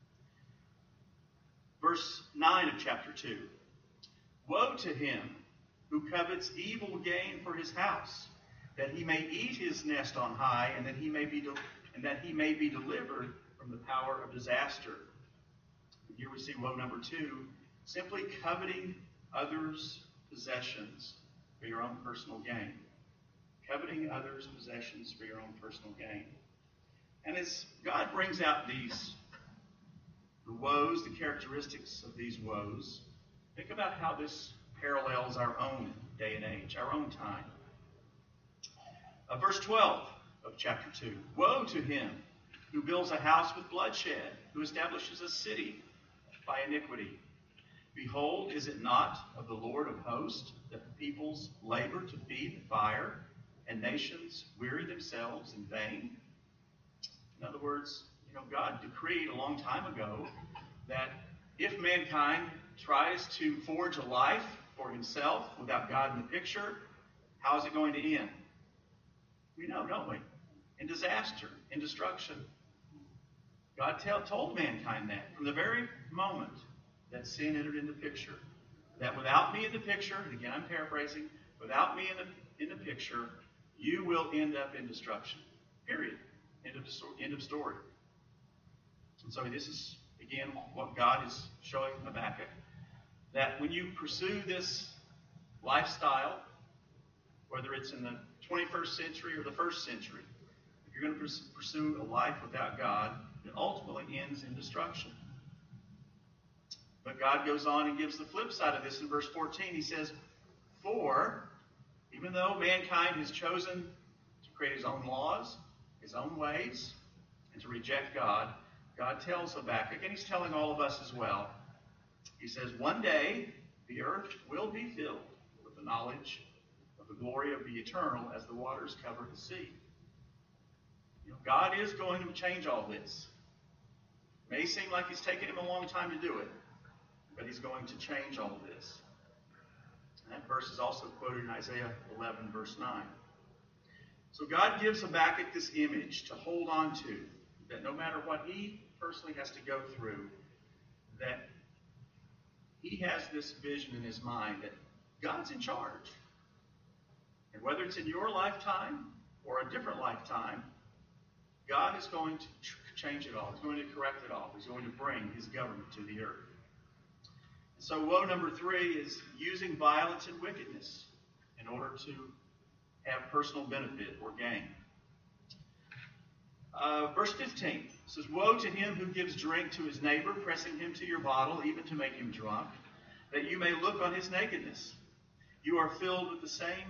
Verse 9 of chapter 2. Woe to him who covets evil gain for his house, that he may eat his nest on high, and that he may be delivered from the power of disaster. And here we see woe number 2, simply coveting others' possessions for your own personal gain. Coveting others' possessions for your own personal gain. And as God brings out the woes, the characteristics of these woes, think about how this parallels our own day and age, our own time. Verse 12 of chapter 2. Woe to him who builds a house with bloodshed, who establishes a city by iniquity. Behold, is it not of the Lord of hosts that the peoples labor to feed the fire, and nations weary themselves in vain? In other words, God decreed a long time ago that if mankind tries to forge a life for himself without God in the picture, how is it going to end? We know, don't we? In disaster, in destruction. God told mankind that from the very moment that sin entered in the picture, that without me in the picture, and again I'm paraphrasing, without me in the picture, you will end up in destruction. Period. End of story. And so this is, again, what God is showing Habakkuk, that when you pursue this lifestyle, whether it's in the 21st century or the first century, if you're going to pursue a life without God, it ultimately ends in destruction. But God goes on and gives the flip side of this in verse 14. He says, for even though mankind has chosen to create his own laws, his own ways, and to reject God, God tells Habakkuk, and he's telling all of us as well, he says, one day the earth will be filled with the knowledge of of the glory of the eternal as the waters cover the sea. God is going to change all this. It may seem like it's taken him a long time to do it, but he's going to change all this. And that verse is also quoted in Isaiah 11, verse 9. So God gives Habakkuk this image to hold on to, that no matter what he personally has to go through, that he has this vision in his mind that God's in charge. And whether it's in your lifetime or a different lifetime, God is going to change it all. He's going to correct it all. He's going to bring his government to the earth. So woe number 3 is using violence and wickedness in order to have personal benefit or gain. Verse 15 says, woe to him who gives drink to his neighbor, pressing him to your bottle, even to make him drunk, that you may look on his nakedness. You are filled with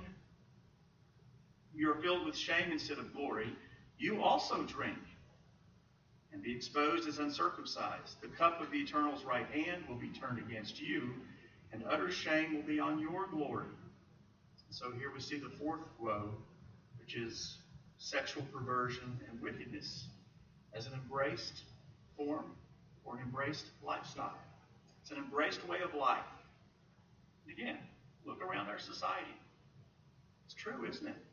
shame instead of glory. You also drink and be exposed as uncircumcised. The cup of the Eternal's right hand will be turned against you, and utter shame will be on your glory. So here we see the 4th woe, which is sexual perversion and wickedness as an embraced form or an embraced lifestyle. It's an embraced way of life. And again, look around our society. It's true, isn't it?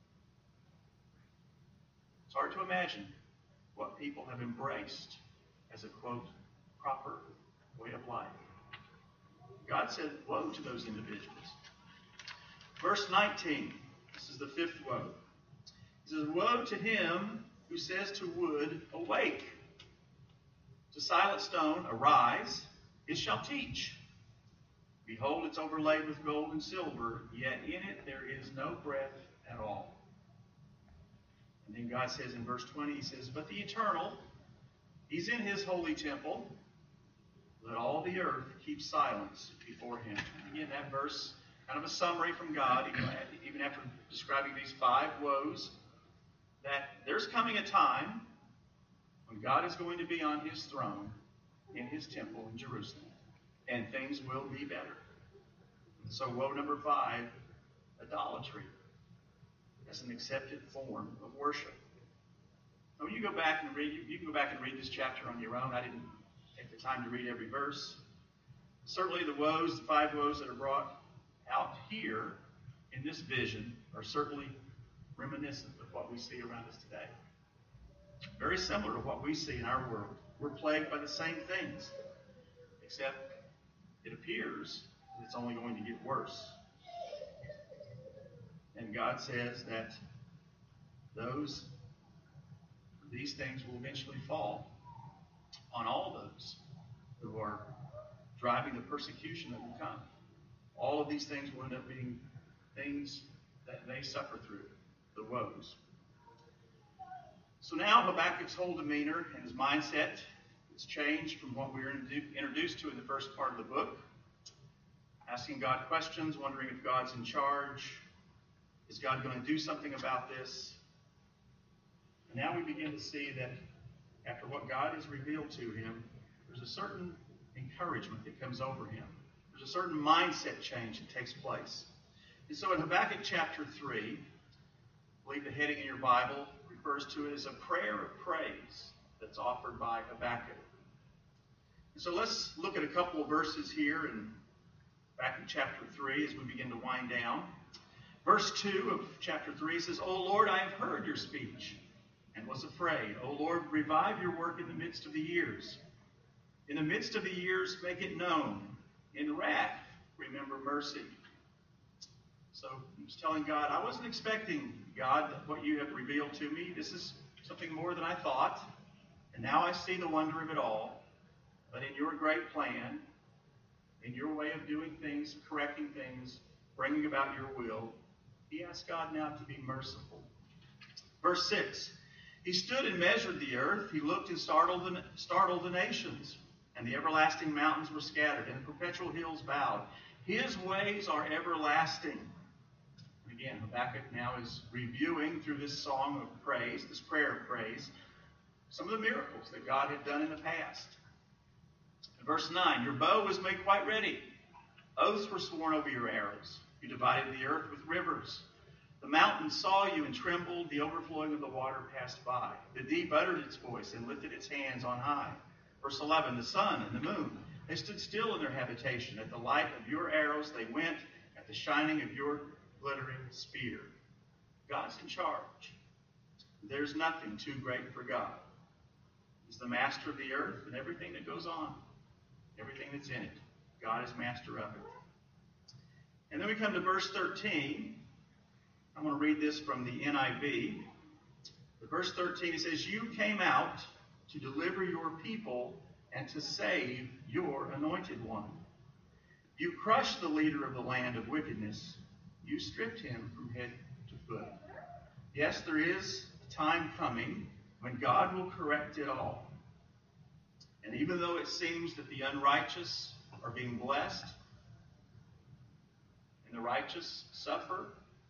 It's hard to imagine what people have embraced as a, quote, proper way of life. God said, woe to those individuals. Verse 19, this is the 5th woe. He says, woe to him who says to wood, awake. To silent stone, arise, it shall teach. Behold, it's overlaid with gold and silver, yet in it there is no breath at all. And then God says in verse 20, he says, but the Eternal, he's in his holy temple. Let all the earth keep silence before him. Again, that verse, kind of a summary from God, even after describing these 5 woes, that there's coming a time when God is going to be on his throne in his temple in Jerusalem, and things will be better. So woe number 5, idolatry as an accepted form of worship. Now, when you go back and read, you can go back and read this chapter on your own. I didn't take the time to read every verse. Certainly the woes, the 5 woes that are brought out here in this vision are certainly reminiscent of what we see around us today. Very similar to what we see in our world. We're plagued by the same things, except it appears that it's only going to get worse. And God says that these things will eventually fall on all those who are driving the persecution that will come. All of these things will end up being things that they suffer through, the woes. So now Habakkuk's whole demeanor and his mindset is changed from what we were introduced to in the first part of the book. Asking God questions, wondering if God's in charge. Is God going to do something about this? And now we begin to see that after what God has revealed to him, there's a certain encouragement that comes over him. There's a certain mindset change that takes place. And so in Habakkuk chapter 3, I believe the heading in your Bible refers to it as a prayer of praise that's offered by Habakkuk. And so let's look at a couple of verses here in Habakkuk chapter 3 as we begin to wind down. Verse 2 of chapter 3 says, O Lord, I have heard your speech and was afraid. O Lord, revive your work in the midst of the years. In the midst of the years, make it known. In wrath, remember mercy. So he was telling God, I wasn't expecting, God, what you have revealed to me. This is something more than I thought. And now I see the wonder of it all. But in your great plan, in your way of doing things, correcting things, bringing about your will, he asked God now to be merciful. Verse 6, he stood and measured the earth. He looked and startled the nations. And the everlasting mountains were scattered, and the perpetual hills bowed. His ways are everlasting. And again, Habakkuk now is reviewing through this song of praise, this prayer of praise, some of the miracles that God had done in the past. In verse 9, your bow was made quite ready. Oaths were sworn over your arrows. You divided the earth with rivers. The mountains saw you and trembled. The overflowing of the water passed by. The deep uttered its voice and lifted its hands on high. Verse 11, the sun and the moon, they stood still in their habitation. At the light of your arrows they went, at the shining of your glittering spear. God's in charge. There's nothing too great for God. He's the master of the earth and everything that goes on, everything that's in it. God is master of it. And then we come to verse 13. I'm going to read this from the NIV. Verse 13, it says, you came out to deliver your people and to save your anointed one. You crushed the leader of the land of wickedness. You stripped him from head to foot. Yes, there is a time coming when God will correct it all. And even though it seems that the unrighteous are being blessed and the righteous suffer,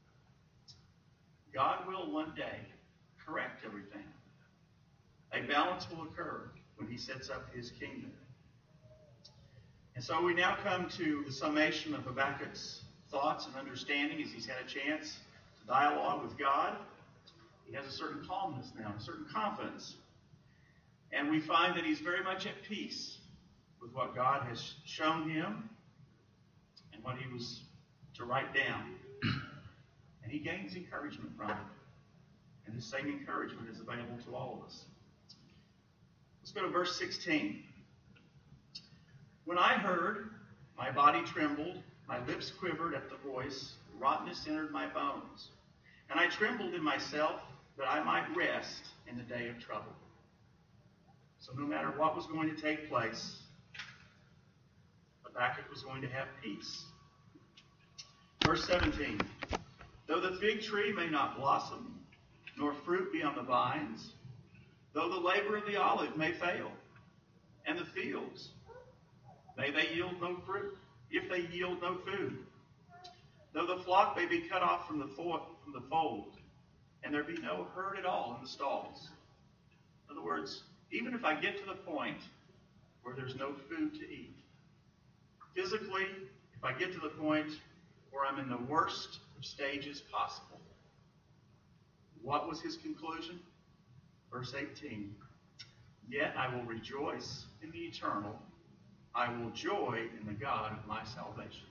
God will one day correct everything. A balance will occur when he sets up his kingdom. And so we now come to the summation of Habakkuk's thoughts and understanding as he's had a chance to dialogue with God. He has a certain calmness now, a certain confidence. And we find that he's very much at peace with what God has shown him and what he was to write down. And he gains encouragement from it. And the same encouragement is available to all of us. Let's go to verse 16. When I heard, my body trembled, my lips quivered at the voice, rottenness entered my bones. And I trembled in myself that I might rest in the day of trouble. So no matter what was going to take place, Habakkuk was going to have peace. Verse 17. Though the fig tree may not blossom, nor fruit be on the vines, though the labor of the olive may fail, and the fields, may they yield no fruit, if they yield no food, though the flock may be cut off from the fold, and there be no herd at all in the stalls. In other words, even if I get to the point where there's no food to eat, physically, if I get to the point where I'm in the worst of stages possible, what was his conclusion? Verse 18, yet I will rejoice in the eternal. I will joy in the God of my salvation.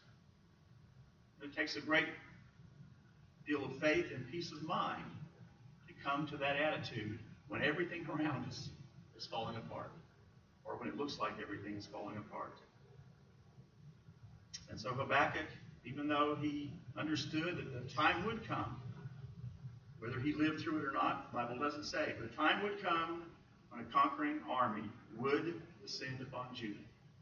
It takes a great deal of faith and peace of mind to come to that attitude when everything around us is falling apart, or when it looks like everything is falling apart. And so Habakkuk, even though he understood that the time would come, whether he lived through it or not, the Bible doesn't say, but a time would come when a conquering army would descend upon Judah.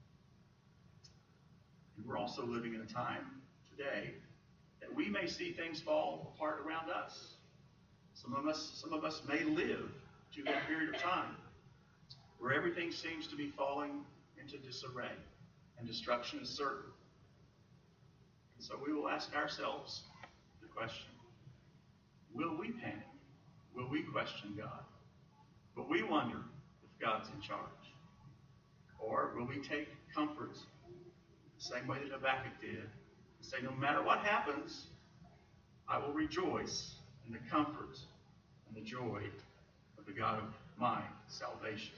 And we're also living in a time today that we may see things fall apart around us. Some of us may live to that period of time where everything seems to be falling into disarray and destruction is certain. And so we will ask ourselves the question, will we panic? Will we question God? Will we wonder if God's in charge? Or will we take comfort the same way that Habakkuk did and say, no matter what happens, I will rejoice in the comfort and the joy of the God of my salvation.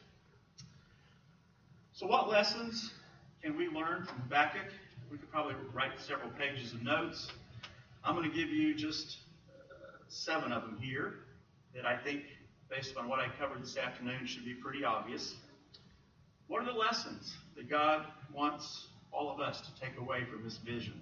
So what lessons can we learn from Habakkuk? We could probably write several pages of notes. I'm going to give you just 7 of them here that I think, based on what I covered this afternoon, should be pretty obvious. What are the lessons that God wants all of us to take away from this vision?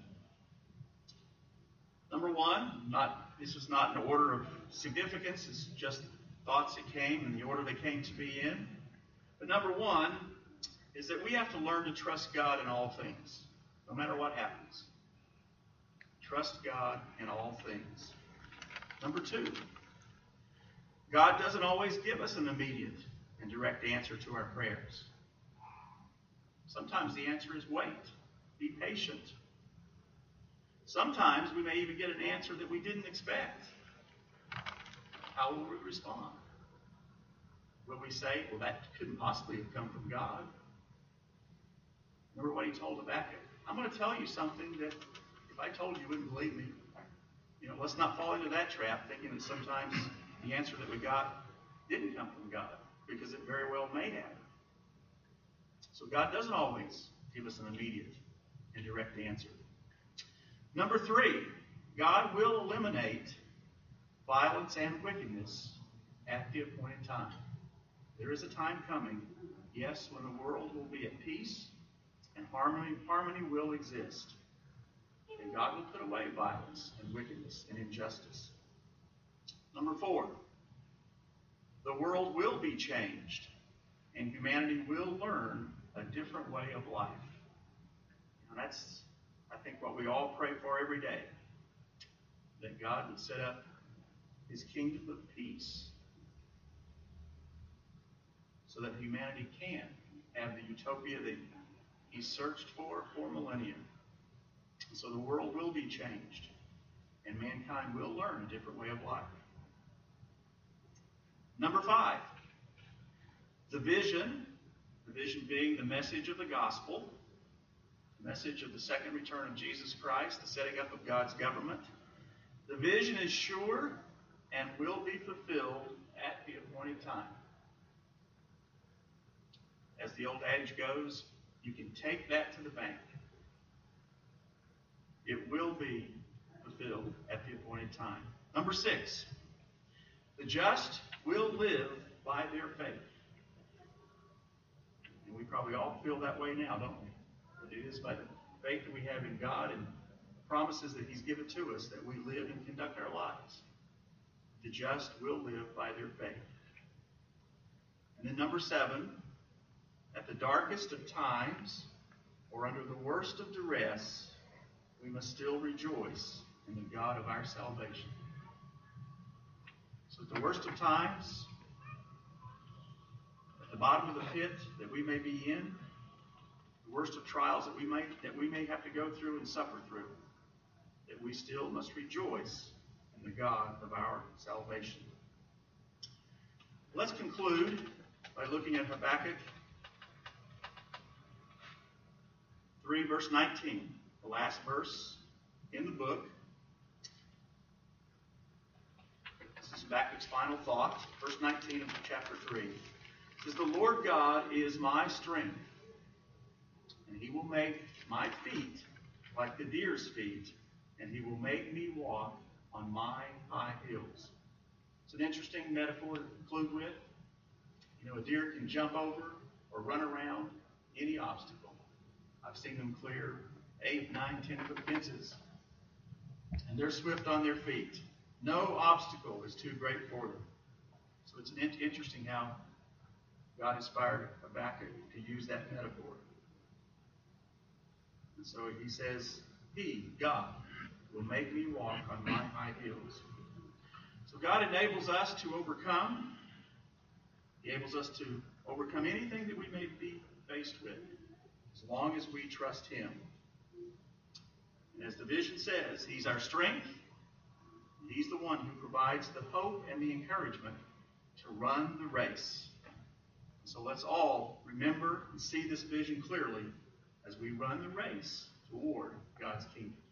Number 1, this is not in order of significance, it's just thoughts that came in the order they came to be in. But number 1 is that we have to learn to trust God in all things, no matter what happens. Trust God in all things. Number 2, God doesn't always give us an immediate and direct answer to our prayers. Sometimes the answer is wait, be patient. Sometimes we may even get an answer that we didn't expect. How will we respond? Will we say, well, that couldn't possibly have come from God? Remember what he told Habakkuk? I'm going to tell you something that if I told you, you wouldn't believe me. Let's not fall into that trap, thinking that sometimes the answer that we got didn't come from God, because it very well may have. So God doesn't always give us an immediate and direct answer. Number 3, God will eliminate violence and wickedness at the appointed time. There is a time coming, yes, when the world will be at peace and harmony will exist. And God will put away violence and wickedness and injustice. Number 4, the world will be changed and humanity will learn a different way of life. And that's, I think, what we all pray for every day. That God would set up his kingdom of peace so that humanity can have the utopia that he searched for millennia. So the world will be changed, and mankind will learn a different way of life. Number 5, the vision being the message of the gospel, the message of the second return of Jesus Christ, the setting up of God's government. The vision is sure and will be fulfilled at the appointed time. As the old adage goes, you can take that to the bank. It will be fulfilled at the appointed time. Number 6, the just will live by their faith. And we probably all feel that way now, don't we? But it is by the faith that we have in God and promises that he's given to us that we live and conduct our lives. The just will live by their faith. And then number 7, at the darkest of times or under the worst of duress, we must still rejoice in the God of our salvation. So at the worst of times, at the bottom of the pit that we may be in, the worst of trials that we may have to go through and suffer through, that we still must rejoice in the God of our salvation. Let's conclude by looking at Habakkuk 3, verse 19, the last verse in the book. This is Habakkuk's final thought, verse 19 of chapter 3. It says, "The Lord God is my strength, and he will make my feet like the deer's feet, and he will make me walk on my high hills." It's an interesting metaphor to conclude with. A deer can jump over or run around any obstacle. I've seen them clear 8, 9, 10-foot fences, and they're swift on their feet. No obstacle is too great for them. So it's interesting how God inspired Habakkuk to use that metaphor. And so he says, he, God, will make me walk on my high hills. So God enables us to overcome. He enables us to overcome anything that we may be faced with, as long as we trust him. And as the vision says, he's our strength. He's the one who provides the hope and the encouragement to run the race. So let's all remember and see this vision clearly as we run the race toward God's kingdom.